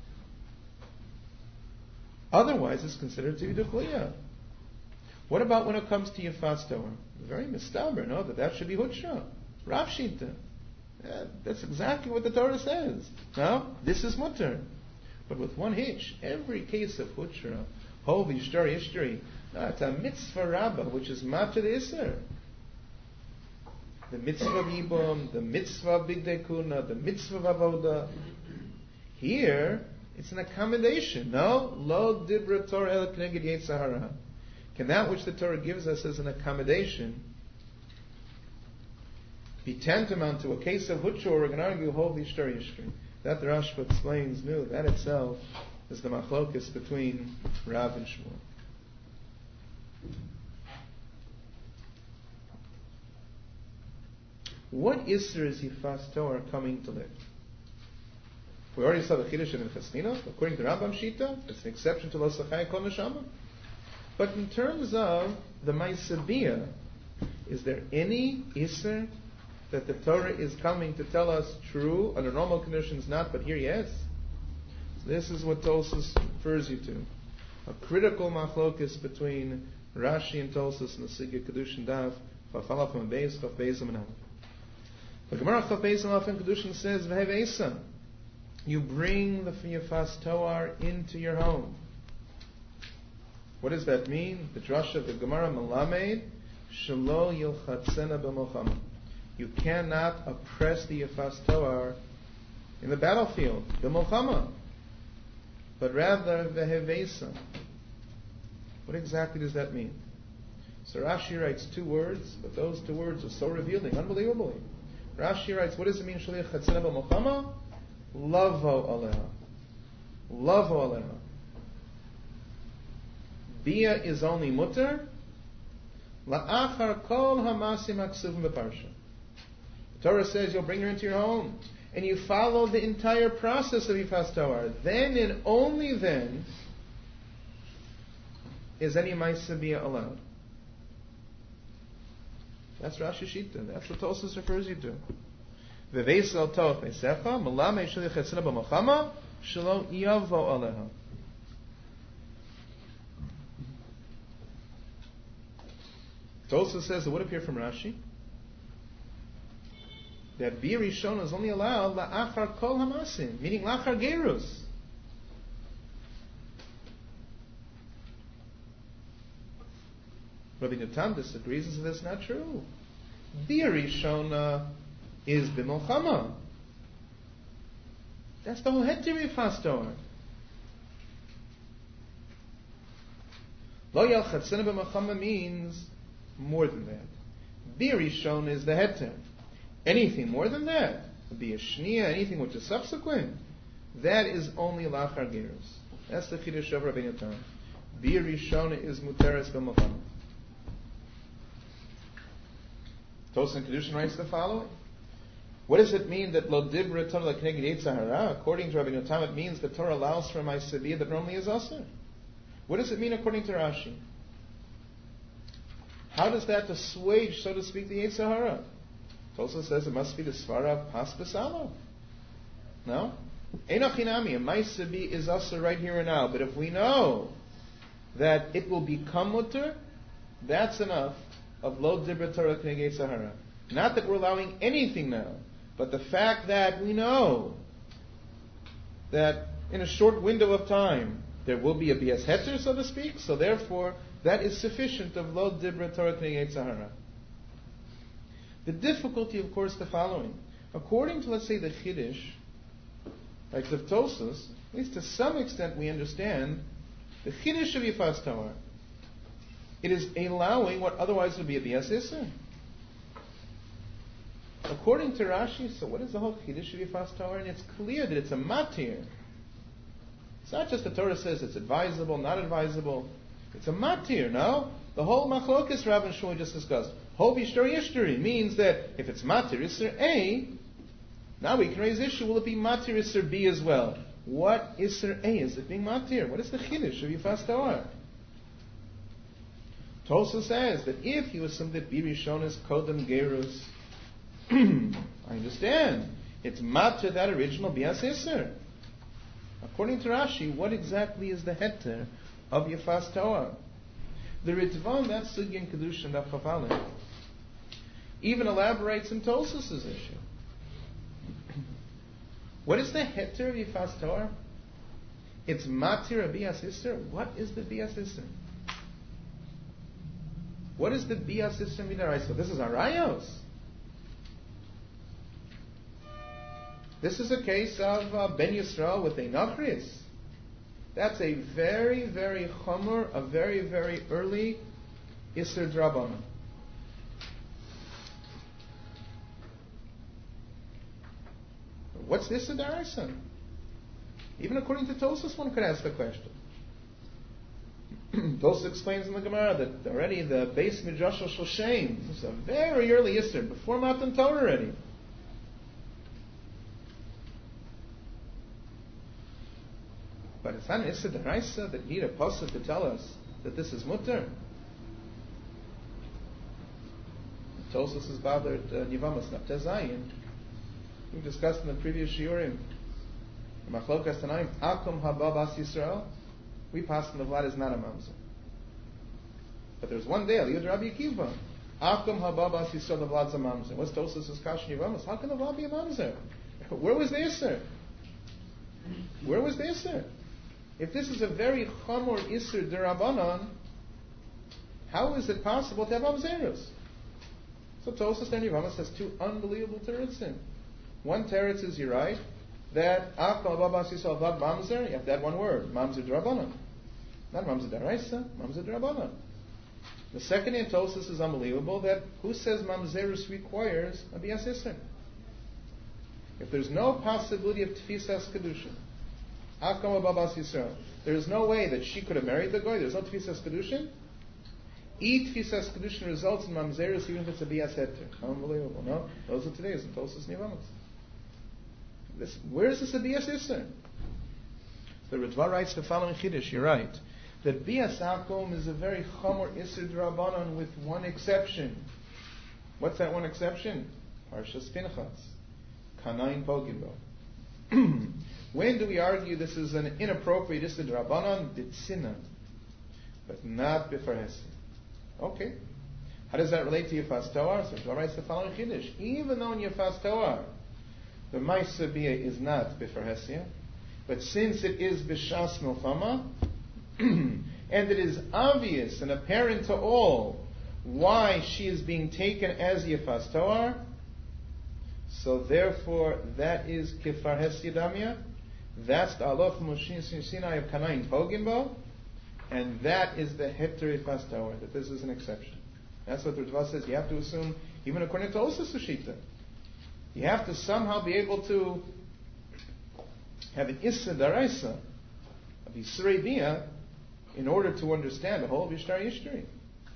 Otherwise, it's considered to be dechuya. What about when it comes to Yifas Torah? Very mistaber, no, that should be hutra. Rav Shita. Yeah, that's exactly what the Torah says. No, this is mutter. But with one hitch, every case of hutra, hov, yishtar, yishtari, it's a mitzvah rabbah, which is matter the iser. The mitzvah of Yibum, the mitzvah of Bigdei Kuna, the mitzvah of Avoda. Here, it's an accommodation. No? Lo dibra Torah el k'neged Yetzer hara. Can that which the Torah gives us as an accommodation be tantamount to a case of hutra, or we can argue hov yishtar yishtar? That the Rashba explains, no, that itself is the machlokas between Rav and Shmuel. What Isser is Yifas Torah coming to live? We already saw the Chiddush in Chasnina. According to Rambam Shita, it's an exception to Lo Sachai Kol Neshama. But in terms of the Maisabiyah, is there any Isser that the Torah is coming to tell us true, under normal conditions not, but here yes? So this is what Tosfos refers you to. A critical machlokus between Rashi and Tosfos in the Sigya Kedushin Daf, Chafalaf and Beis, Chaf Beis and Aleph. The Gemara Chaf Beis and Aleph in Kedushin says, V'hev Esa, you bring the Yifas Torah into your home. What does that mean? The drasha of the Gemara Melamed, Shelo Yilchatzena b'Milchama. You cannot oppress the Yifas Torah in the battlefield, b'Milchama, but rather v'hevesa. What exactly does that mean? So Rashi writes two words, but those two words are so revealing, unbelievably. Rashi writes, what does it mean, Shelo Yilchatzena b'Milchama? Lavo aleha. Lavo aleha. Bia is only mutter. La'achar kol hamasim haksuvim b'parsha. The Torah says you'll bring her into your home, and you follow the entire process of Yifas Torah. Then and only then is any ma'aseh bia allowed. That's Rashi Shita. That's what Tosfos refers you to. V'veisel toch beisecha melame shel yichatzena b'milchama shelo yavo aleha. Tosfos says it would appear from Rashi that Bir Rishon is only allowed la'achar kol hamasim, meaning la'achar gerus. Rabbi Natan disagrees and says that's not true. Bir Rishon is b'milchama. That's the whole heter Yifas Torah. Lo yalchatzena b'milchama means more than that. Bir Rishon is the heter. Anything more than that, be a shniya, anything which is subsequent, that is only lachar gerus. That's the chiddush of Rabbi Natan. Bir Rishon is muteres b'milchama. Tosfos in Kedushin writes the following. What does it mean that lo dibra Torah k'neged Yetzer hara? According to Rabbi Natan, it means the Torah allows for my ma'aseh that normally is aser. What does it mean according to Rashi? How does that assuage, so to speak, the Yetzer hara? Tosfos says it must be the svara of pas b'salo. No? Einachinami, a ma'aseh is aser right here and now. But if we know that it will become mutter, that's enough of lo dibra Torah k'neged Yetzer hara. Not that we're allowing anything now, but the fact that we know that in a short window of time, there will be a bias heter, so to speak, so therefore, that is sufficient of lo dibra Torah K'nei Yetzirah. The difficulty, of course, the following. According to, let's say, the Chiddush, like the Tosfos, at least to some extent we understand the Chiddush of Yifas Torah. It is allowing what otherwise would be a bias Isser. According to Rashi, so what is the whole Chiddush of Yifas Torah? And it's clear that it's a matir. It's not just the Torah says it's advisable, not advisable. It's a matir, no? The whole machlokes Rav and Shmuel just discussed. Whole Bishtari Ishtari means that if it's matir Isser A, now we can raise issue, will it be matir Isser B as well? What Isser A is it being matir? What is the Chiddush of Yifas Torah? Tosfos says that if you assume that B Rishon is Kodem Gerus, I understand. It's matir that original Bias Isser. According to Rashi, what exactly is the heter of Yifas Torah? The Ritvan, that Sugya in Kedusha and Chavalin, even elaborates in Tosfos' issue. What is the heter of Yifas Torah? It's matir a bias Isser. What is the bias Isser? What is the bias Isser midaraisa? This is Arayos. This is a case of Ben Yisrael with a Nachris. That's a very, very chomer, a very, very early Isser Drabanan. What's this in Daraisa? Even according to Tosfos, one could ask the question. Tosfos explains in the Gemara that already the base Midrash Shoshem is a very early Isser, before Matan Torah already. But it's not an Issa Daraisa that need a pasuk to tell us that this is mutter. Tosfos is bothered Nivamas Naptezayin. We discussed in the previous shiurim. Machlokas Tanaim Akum Hababas Yisrael. We passed in the Vlad is not a mamzer. But there's one day Aliyud Rabbi Akiva. Akum Hababas Yisrael the Vlad's a mamzer. What's Tosfos' Kash Nivamas? How can the Vlad be a mamzer? Where was the Isser? Where was the Isser? If this is a very chamor Isser Derabanan, how is it possible to have mamzerus? So Tosfos and Nivamas has two unbelievable teretzim. One teretz is, you're right, that Akal Babas Yisrael Vlad mamzer, you have to add one word, mamzer Derabanan. Not mamzer Daraisa, mamzer Derabanan. The second in Tosfos is unbelievable, that who says mamzerus requires a bias Isser? If there's no possibility of Tfisas Kedusha, Akam Babas Yisrael, there is no way that she could have married the guy, there's no Tfisas Kedushin. Tfisas Kedushin results in mamzerus even if it's a bias heter. Unbelievable, no? Those are today's in Tosfos Nivamas. Where is this a bias Isser? The Ritva writes the following Chiddush, you're right, that bias akom is a very chomer Isser Drabanan with one exception. What's that one exception? Parshas Pinchas. Kanain Pogimbo. When do we argue this is an inappropriate Isser Drabanan? B'tzina. But not b'farhesi. Okay. How does that relate to Yifas Torah? So Ritva writes the following Chiddush. Even though in Yifas Torah the Ma'aseh Bia is not b'farhesia, but since it is b'shas milchama, and it is obvious and apparent to all why she is being taken as Yifas Torah, so therefore that is kifarhesia damya. That's the Aloch Moshe Sinai of Kanain Pogimbo, and that is the Heter Yifas Torah, that this is an exception. That's what the Ritva says. You have to assume, even according to Tosfos Shita, you have to somehow be able to have an Issa Daraisa of Yisrei Bia in order to understand the whole of Yishtar Yishtari.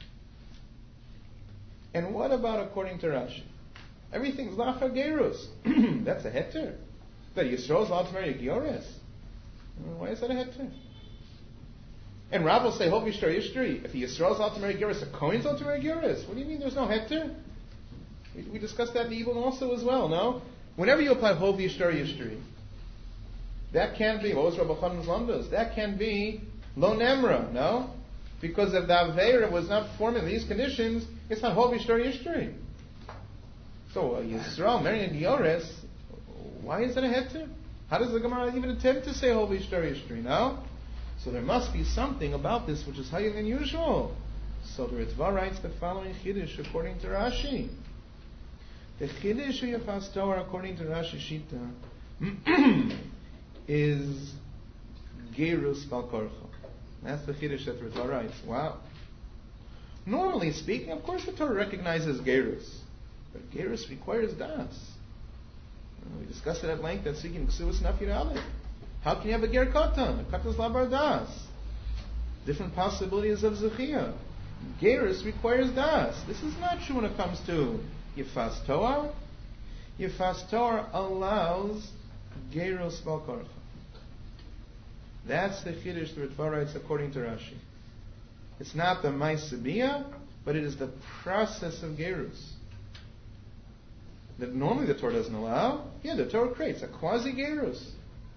And what about according to Rashi? Everything's Lachar Gerus. That's a Heter. That Yisroel's allowed to marry a Giores. Why is that a Heter? And Rav will say, Hov Yishtar Yishtari. If Yisroel's allowed to marry a Giores, a Kohen's allowed to marry a Giores. What do you mean there's no Heter? We discussed that in the Ibn also as well, no? Whenever you apply Hov Yishtar Yishtari, that can be, what was Rabbi Chanan's Lamdas? That can be Lo Nemra, no? Because if the Aveira was not performing these conditions, it's not Hov Yishtar Yishtari. So Yisrael marrying a Giores, why is it a Heter? How does the Gemara even attempt to say Hol V'Yishtari Yishtari? No? So there must be something about this which is highly unusual. So the Ritva writes the following Chiddush according to Rashi. The Chiddush of Yefas Toar according to Rashi Shita is Gerus Bal Korcha. That's the Chiddush that the Ritva writes. Wow. Normally speaking, of course the Torah recognizes Gerus. But Gerus requires Das. We discussed it at length at speaking Ksuas Nafir Aleph. How can you have a ger katan? A katan is labar das. Different possibilities of zechiyah. Gerus requires das. This is not true when it comes to Yefas Toar. Yefas Toar allows gerus bal korcha. That's the chiddush the Ritva writes according to Rashi. It's not the ma'aseh, but it is the process of gerus that normally the Torah doesn't allow. Yeah, the Torah creates a quasi gerus,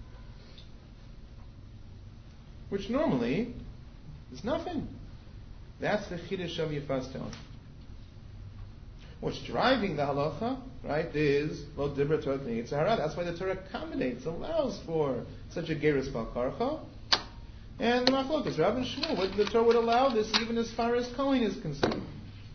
which normally is nothing. That's the chiddush of Yefas Toar. What's driving the halacha, right, is lo dibra Torah k'nei Yitzhara. That's why the Torah accommodates, allows for such a gerus bal karcha. And the machlokas, Rav and Shmuel, the Torah would allow this even as far as Kohen is concerned.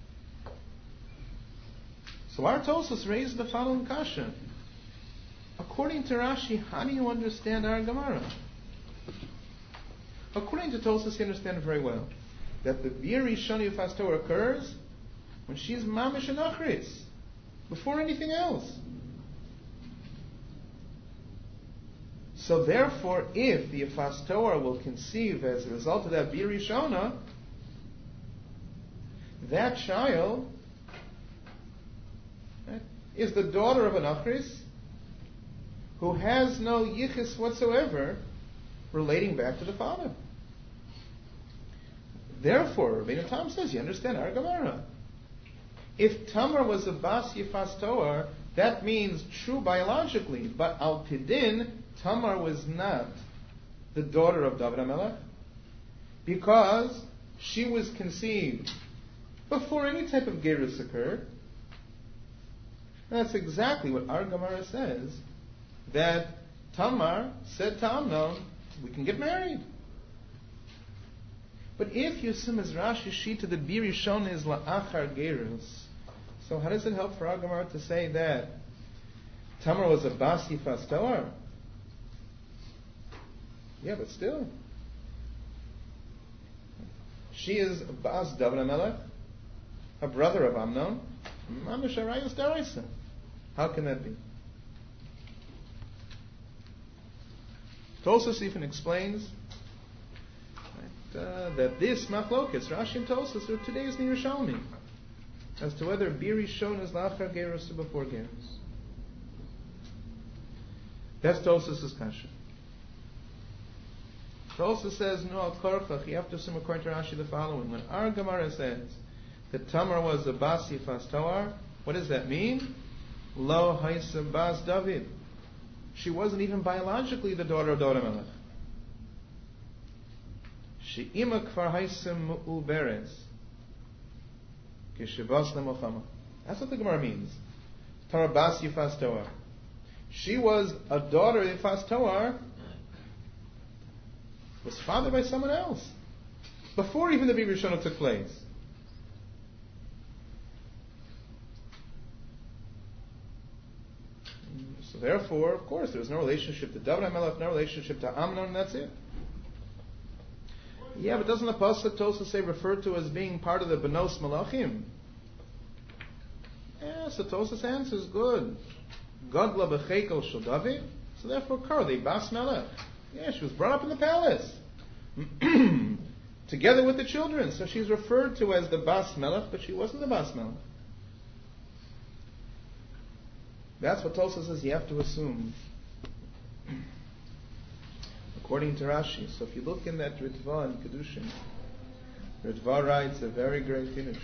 So our Tosfos raised the following kasha. According to Rashi, how do you understand our Gemara? According to Tosfos, you understand very well that the Bir Rishon Yefas Toar occurs when she's mamish and achris, before anything else. So therefore, if the Yefas Toar will conceive as a result of that Bir Rishona, that child is the daughter of an achris who has no yichus whatsoever relating back to the father. Therefore, Rabbeinu Tam says, you understand our Gemara. If Tamar was a bas Yefas Toar, that means true biologically, but al pidin, Tamar was not the daughter of David HaMelech, because she was conceived before any type of gerus occurred. That's exactly what our Gemara says, that Tamar said to Amnon, we can get married. But if you assume as Rashi Shita the Bir Rishon is la'achar gerus, so how does it help for our Gemara to say that Tamar was a bas Yefas Toar? Yeah, but still, she is a bas David HaMelech, a brother of Amnon. Mamish Arayos Daraisa. How can that be? Tosfos even explains that this machlokes, Rashi and Tosfos, are today's Yerushalmi, as to whether Bir Rishon is la'achar gerus or before gerus. That's Tosfos' kasha. Tosfos says, no, al korchach, you have to assume according to Rashi the following. When our Gemara says that Tamar was a bas Yefas Toar, what does that mean? Lo haisa bas David. She wasn't even biologically the daughter of David HaMelech. She'ima kfar haisa mu'uberes. K'shebas le'mochama. That's what the Gemara means. Tamar bas Yefas Toar. She was a daughter of Yefas Toar, was fathered by someone else, before even the Bir Rishona took place. So therefore, of course, there was no relationship to David HaMelech, no relationship to Amnon, and that's it. Yeah, but doesn't the Pasuk Tosfos say referred to as being part of the Benos Malachim? Yeah, so Tosfos answers good. Gadla b'chekel shel David. So therefore, they bas Melech. Yeah, she was brought up in the palace together with the children. So she's referred to as the bas Melech, but she wasn't the bas Melech. That's what Tosfos says you have to assume, according to Rashi. So if you look in that Ritva and Kedushin, Ritva writes a very great finish.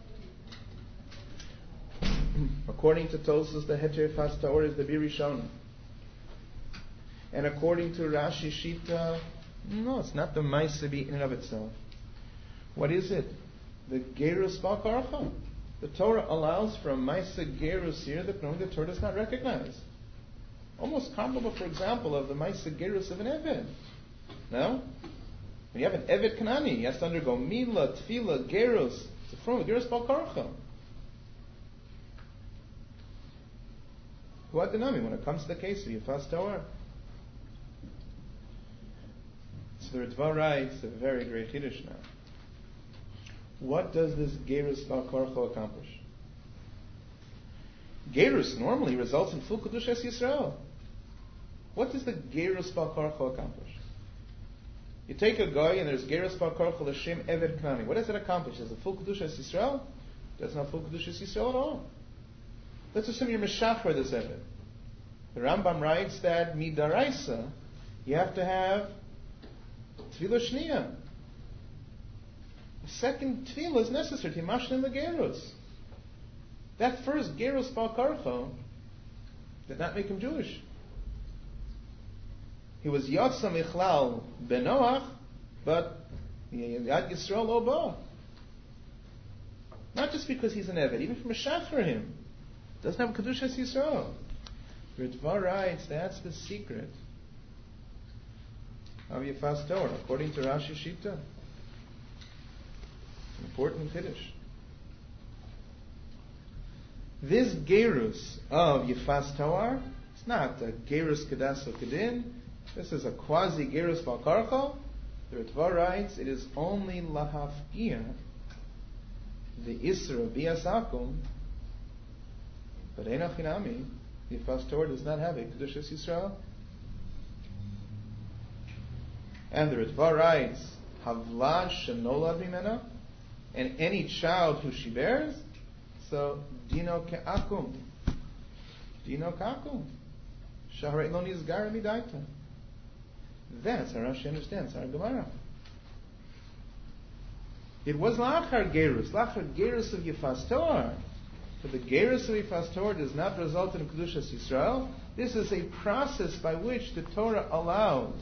According to Tosfos, the Heter Yefas Toar is the Bir Rishona. And according to Rashi Shita, no, it's not the Ma'aseh in and of itself. What is it? The Gerus Bal Karcha. The Torah allows for a Ma'aseh Gerus here that normally the Torah does not recognize. Almost comparable, for example, of the Maisa Gerus of an Eved. No? When you have an Eved Kanani, he has to undergo Mila, Tfila, Gerus. It's a form of Gerus Bal Karcha. When it comes to the case of Yifas Toar. So the Ritva writes a very great Chiddush now. What does this Gerus Bal Karcha accomplish? Gerus normally results in full Kedushas Yisrael. What does the Gerus Bal Karcha accomplish? You take a guy and there's Gerus Bal Karcha L'Shem Eved Knani. What does it accomplish? Does it full Kedushas Yisrael? That's not full Kedushas Yisrael at all. Let's assume you're Meshachar this Eved. The Rambam writes that Midaraisa, you have to have Tefillah Shniya. A second Tefillah is necessary to Mashlim the Gerus. That first Gerus Bal Karcha did not make him Jewish. He was Yotza Michlal Benoach, but Yad Yisrael Oba. Not just because he's an Eved, even from a Shachar him. Doesn't have Kedushas Yisrael. Ritva writes that's the secret of Yifas Torah, according to Rashi Shita. An important Kiddush. This Gerus of Yifas Torah, it's not a Gerus Kedas or Kedin. This is a quasi Gerus Bal Karcha. The Ritva writes it is only Lahafkia, the Isra of Bias Akum, but Einach Hinami, the Yifas Torah does not have a Kedushas Yisrael. And the Ritva writes, Havlad Shenolad Mimena, and any child who she bears, so Dino Ke'akum. Dino Ke'akum. Shahrei Lo Nizgar Midaita. That's how Rashi understands our Gemara. It was Lachar Gerus of Yifas Torah. But the Gerus of Yifas Torah does not result in Kedushas Yisrael. This is a process by which the Torah allows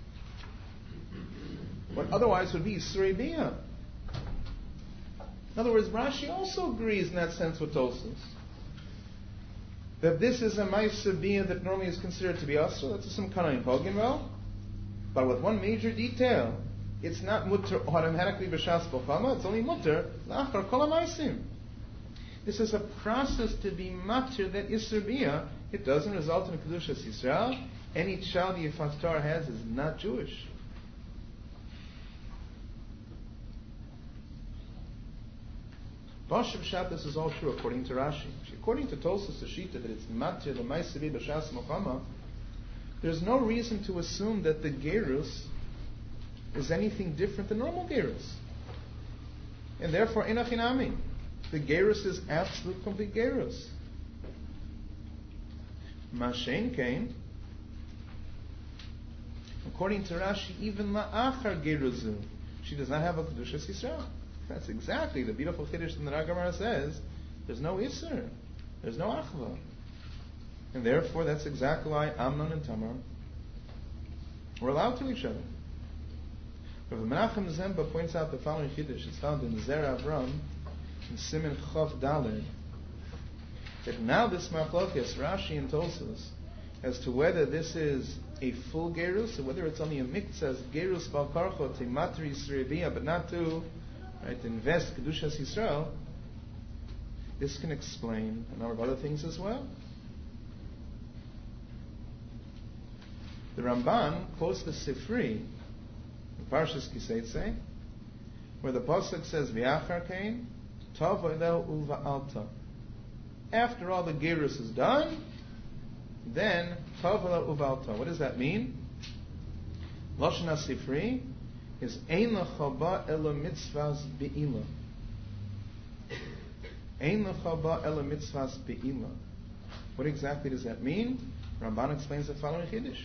what otherwise would be Yisrei Biyah. In other words, Rashi also agrees in that sense with Tosfos that this is a Ma'aseh Biyah that normally is considered to be Asur. That's some kind of Poggenwell. But with one major detail, it's not mutter automatically b'shas b'chama. It's only mutter la'achar kol ha'maisim. This is a process to be matter that Yisur Biyah. It doesn't result in Kedushas Yisrael. Any child the Yifas Torah has is not Jewish. B'ashem Shat, this is all true according to Rashi. According to Tosfos Shita that it's matter the ma'aseh b'shas b'chama, there's no reason to assume that the Gerus is anything different than normal Gerus. And therefore, Einach Hinami. The Gerus is absolute, complete Gerus. Mashen Kain, according to Rashi, even La'achar Geruzu, she does not have a Kedushas Yisrael. That's exactly the beautiful Chiddush that the Ragamara says. There's no Isser. There's no Achva. And therefore, that's exactly why Amnon and Tamar were allowed to each other. Rav Menachem Zemba points out the following Chiddush. It's found in Zera Avram, in Siman Chav Daled, that now this Machlokes, Rashi and Tosfos, as to whether this is a full Gerus, or whether it's only a mix as Gerus Bal Karcha to Matri Yisrei Biyah, but not to invest Kedushas Yisrael, this can explain a number of other things as well. The Ramban quotes the Sifri, in Parshas Kiseitze, where the pasuk says, "V'achar kain, tov v'edel uva'alta." After all the gerus is done, then tov v'edel uva'alta. What does that mean? Lashon HaSifri is ein l'chaba ela mitzvahs be'ila. Ein l'chaba ela mitzvahs be'ila. What exactly does that mean? Ramban explains the following Chiddush.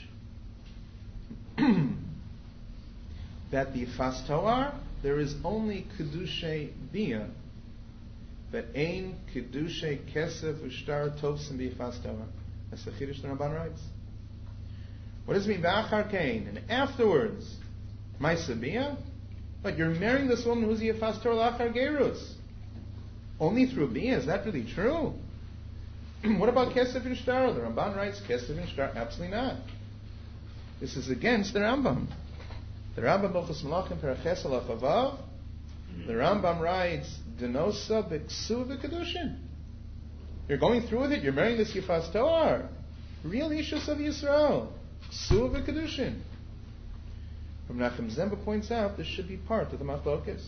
That the Yifas Torah, there is only Kedushay Biyah, but Ein Kedushay Kesef Ushtar Tovsim B'Yifas Torah. That's the Chiddush the Ramban writes. What does it mean? Ba'achar Kain. And afterwards, Ma'aseh Biyah? But you're marrying this woman who's Yifas Torah La'achar Gerus. Only through Biyah. Is that really true? What about Kesef and Shtar? The Ramban writes Kesef and Shtar, absolutely not. This is against the Rambam. The Rambam Hilchos Malachim Paraches Alaf Avav. The Rambam writes Denosa B'Ksu V'Kedushin. You're going through with it. You're marrying this Yifas Toar, real Ishus of Yisrael, Ksu V'Kedushin. Nachum Zemba points out this should be part of the Machlokas.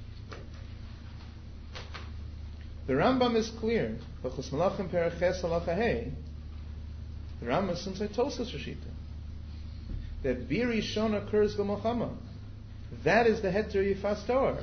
The Rambam is clear. Hilchos Malachim Paraches Alaf Ahei. The Rambam assumes like Tosas Rashita that Bir Rishon occurs b'Milchama. That is the Heter Yifas Toar.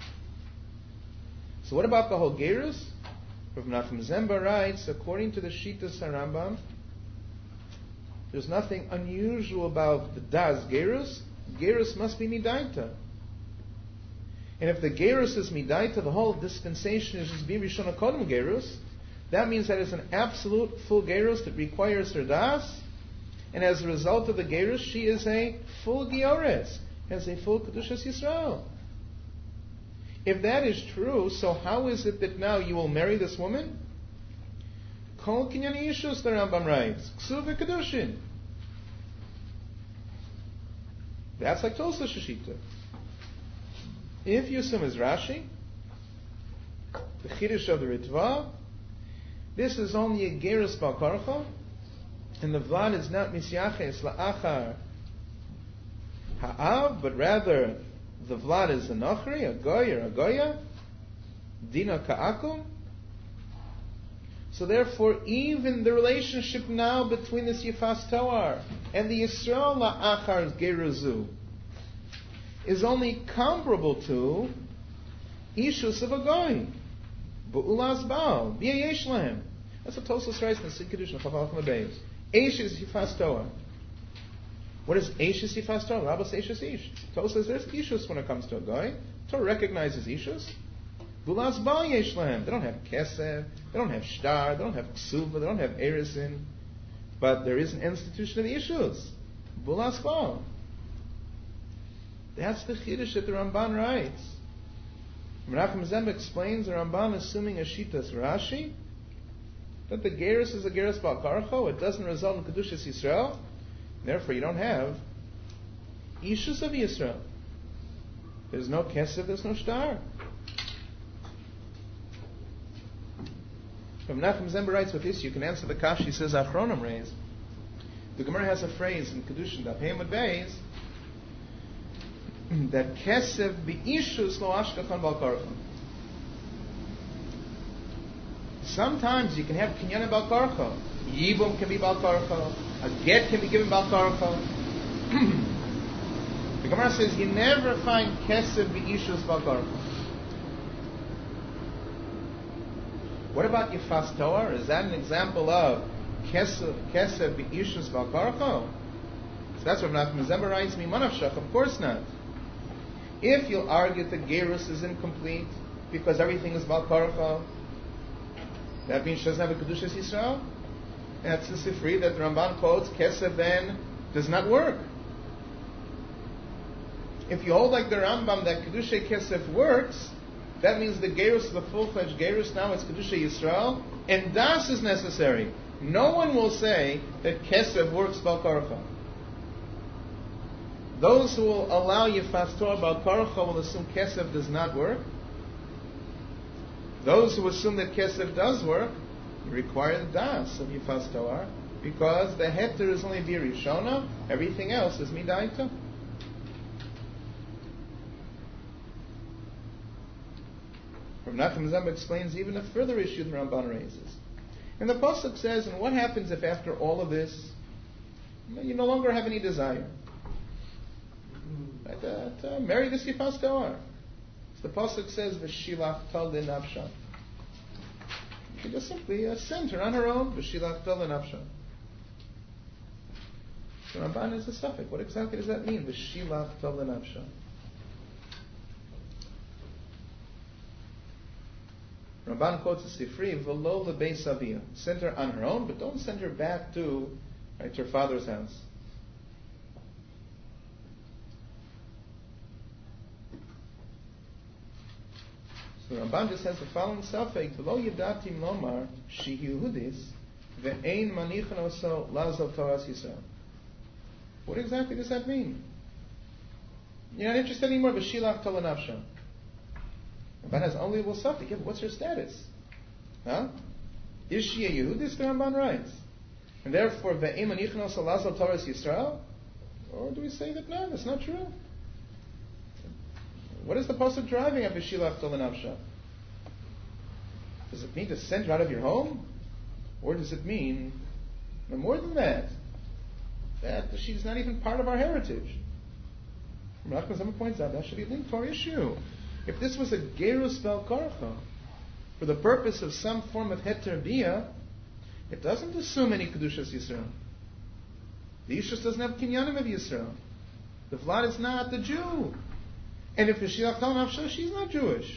So what about the whole Gerus? Rav Nachum Zemba writes, according to the Shitas HaRambam, there's nothing unusual about the Das Gerus. Gerus must be Midaita. And if the Gerus is Midaita, the whole dispensation is just Bir Rishon HaKodem Gerus, that means that it's an absolute full Gerus that requires her Das, and as a result of the Gerus, she is a full Giores, has a full Kedushas Yisrael. If that is true, so how is it that now you will marry this woman? Kol kinyan ishus, the Rambam writes. Ksu v'kedushin. That's like Tosa Shashita. If you assume as Rashi, the Chiddush of the Ritva, this is only a Gerus Bal Karcha, and the Vlad is not Misyaches la'achar ha'av, but rather the Vlad is a Nochri, a Goy or a Goya, Dina Ka'akum. So therefore, even the relationship now between this Yifas Toar and the Yisrael La'achar Geruzu is only comparable to Ishus of a Goy, Bu'ulas Baal, B'yayesh Lahem. That's what Tosas writes in the Sikh-Kiddush of Chaval Chamabeis. Eish is Yifas Toar. What is Eishus Yifas Torah? Rabbos Eishus Ish. Torah says there's Ishus when it comes to a guy. Torah recognizes Ishus. Bulas Baal Yesh Lahem. They don't have Kesef, they don't have Shtar, they don't have Ksuva, they don't have Erisin. But there is an institution of Ishus. Bulas Baal. That's the Chiddush that the Ramban writes. Menachem Zemba explains the Ramban assuming a Shitas Rashi that the Gerus is a Gerus Bal Karcho. It doesn't result in Kedushas Yisrael. Therefore, you don't have Ishus of Yisrael. There's no Kesef, there's no Shtar. From Nachum Zemba writes with this, you can answer the Kash, he says, Achronim raise. The Gemara has a phrase in Kedushin, Daf Hei Amud Beis, that Kesef B'Ishus Lo Ashkachan Bal Karcha. Sometimes you can have Kinyan Bal Karcha. Yibum can be Bal Karcha. A get can be given Bal Karcha. The Gemara says you never find Kesef B'Ishus Bal Karcha. What about Yifas Toar? Is that an example of Kesef B'Ishus Bal Karcha? So that's what Nachum Zemba writes, Mimanavshach. Of course not. If you'll argue that Gerus is incomplete because everything is Bal Karcha, that means she doesn't have a Kedushas Yisrael. That's the Sifri that the Ramban quotes, Kesef then does not work. If you hold like the Rambam that Kedusha Kesef works, that means the Gerus is the full-fledged Gerus, now it's Kedusha Yisrael, and Das is necessary. No one will say that Kesef works Bal Karcha. Those who will allow Yifas Torah Bal Karcha will assume Kesef does not work. Those who assume that Kesef does work require the Das of Yifas Toar, because the Heter is only Bir Rishona, everything else is Midaita. From Nachum Zemba explains even a further issue the Ramban raises. And the Pasuk says, and what happens if after all of this, you no longer have any desire? Marry this Yifas Toar. So the Pasuk says, V'shilach tal nafsha. You just simply send her on her own, V'shilach tal nafsha. The Ramban is a suffix. What exactly does that mean, V'shilach tal nafsha? Ramban quotes a Sifri, V'lo lebeis avia. Send her on her own, but don't send her back to her father's house. So Ramban just has the following suffix, V'lo yedatim lomar, she Yehudis, ve'ein manichan oso lazal Toras Yisrael. What exactly does that mean? You're not interested anymore, v'shilach tola nafsha. Ramban has only a Safik. Yeah, what's her status? Huh? Is she a Yehudis? The Ramban writes. And therefore, ve'ein manichan oso lazal Toras Yisrael? Or do we say that no, that's not true? What is the pasuk driving at v'shilach tola nafsha? Does it mean to send her out of your home? Or does it mean, no, more than that she's not even part of our heritage? Rachman Zimmer points out that should be linked to our issue. If this was a gerus vel karcha, for the purpose of some form of heter bia, it doesn't assume any kedushas Yisrael. The Ishus doesn't have kinyanim of Yisrael. The Vlad is not the Jew. And if V'shilach Tal Nafsha, she's not Jewish.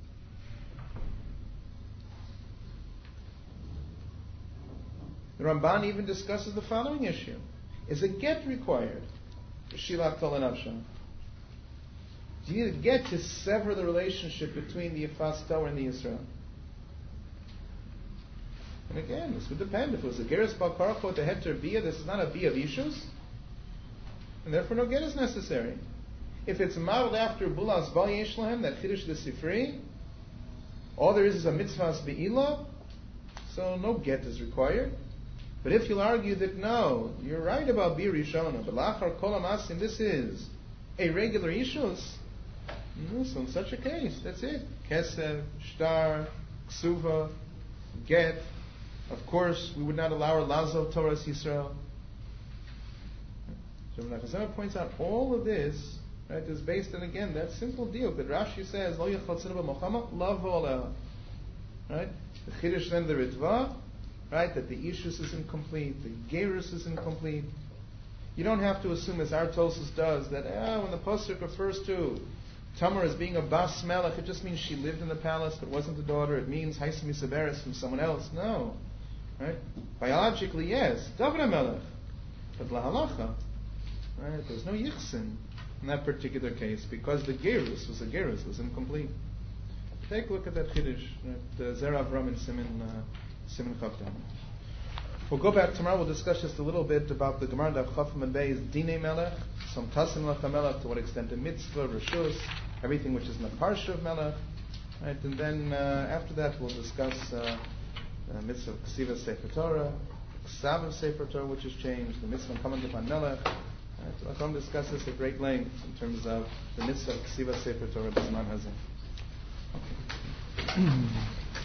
The Ramban even discusses the following issue. Is a get required? V'shilach Tal Nafsha. Do you need a get to sever the relationship between the Yifas Torah and the Yisrael? And again, this would depend. If it was a Geras Bal Karachot, a Heter Bia, this is not a Bia of Ishus, and therefore no get is necessary. If it's modeled after Bulas Bal Yesh Lahem, that Chiddush the Sifri, all there is a Mitzvahs Be'ilah, so no get is required. But if you'll argue that no, you're right about Bia Rishona, but Lachar Kol HaMasim, this is a regular Ishus, so in such a case, that's it. Kesef, Shtar, Ksuva, Get. Of course, we would not allow our Lazo Toras Yisrael. So Menachem points out all of this, right, is based on, again, that simple deal that Rashi says, Lo Yechal Tzinu B'Mochama, Lavo Aleha. Right? The Chiddush then the Ritva, right, that the Ishus is incomplete, the Gerus is incomplete. You don't have to assume, as Artosis does, that when the Pasuk refers to Tamar as being a Bas Melech, it just means she lived in the palace but wasn't a daughter. It means Haisam Yisaberes from someone else. No. Right? Biologically, yes, David Melech. But Lahalacha, right, there's no Yichsin in that particular case because the Gerus was incomplete. Take a look at that Chiddush, the Zera Avram in Siman Chavdam. We'll go back tomorrow. We'll discuss just a little bit about the Gemara Daf Chaf Mem Beis Dinei Melech, some Tasim Lecha Melech, to what extent the mitzvah, Rishus, everything which is in the Parsha of Melech, right? And then after that we'll discuss mitzvah of Ksiva Sefer Torah, Ksav of Sefer Torah, which has changed, the mitzvah coming upon Melech. So I'll come discuss this at great length in terms of the mitzvah of Ksiva Sefer Torah Bisman Hazeh. Okay.